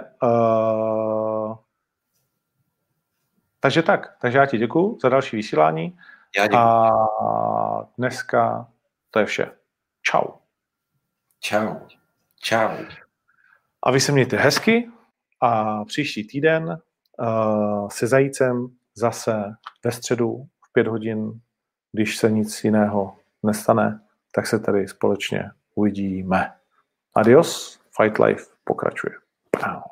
Speaker 1: já ti děkuju za další vysílání.
Speaker 2: Já děkuju.
Speaker 1: A dneska to je vše. Čau. A vy se mějte hezky a příští týden se Zajícem zase ve středu v 5 hodin, když se nic jiného nestane, tak se tady společně uvidíme. Adios, Fight Life pokračuje.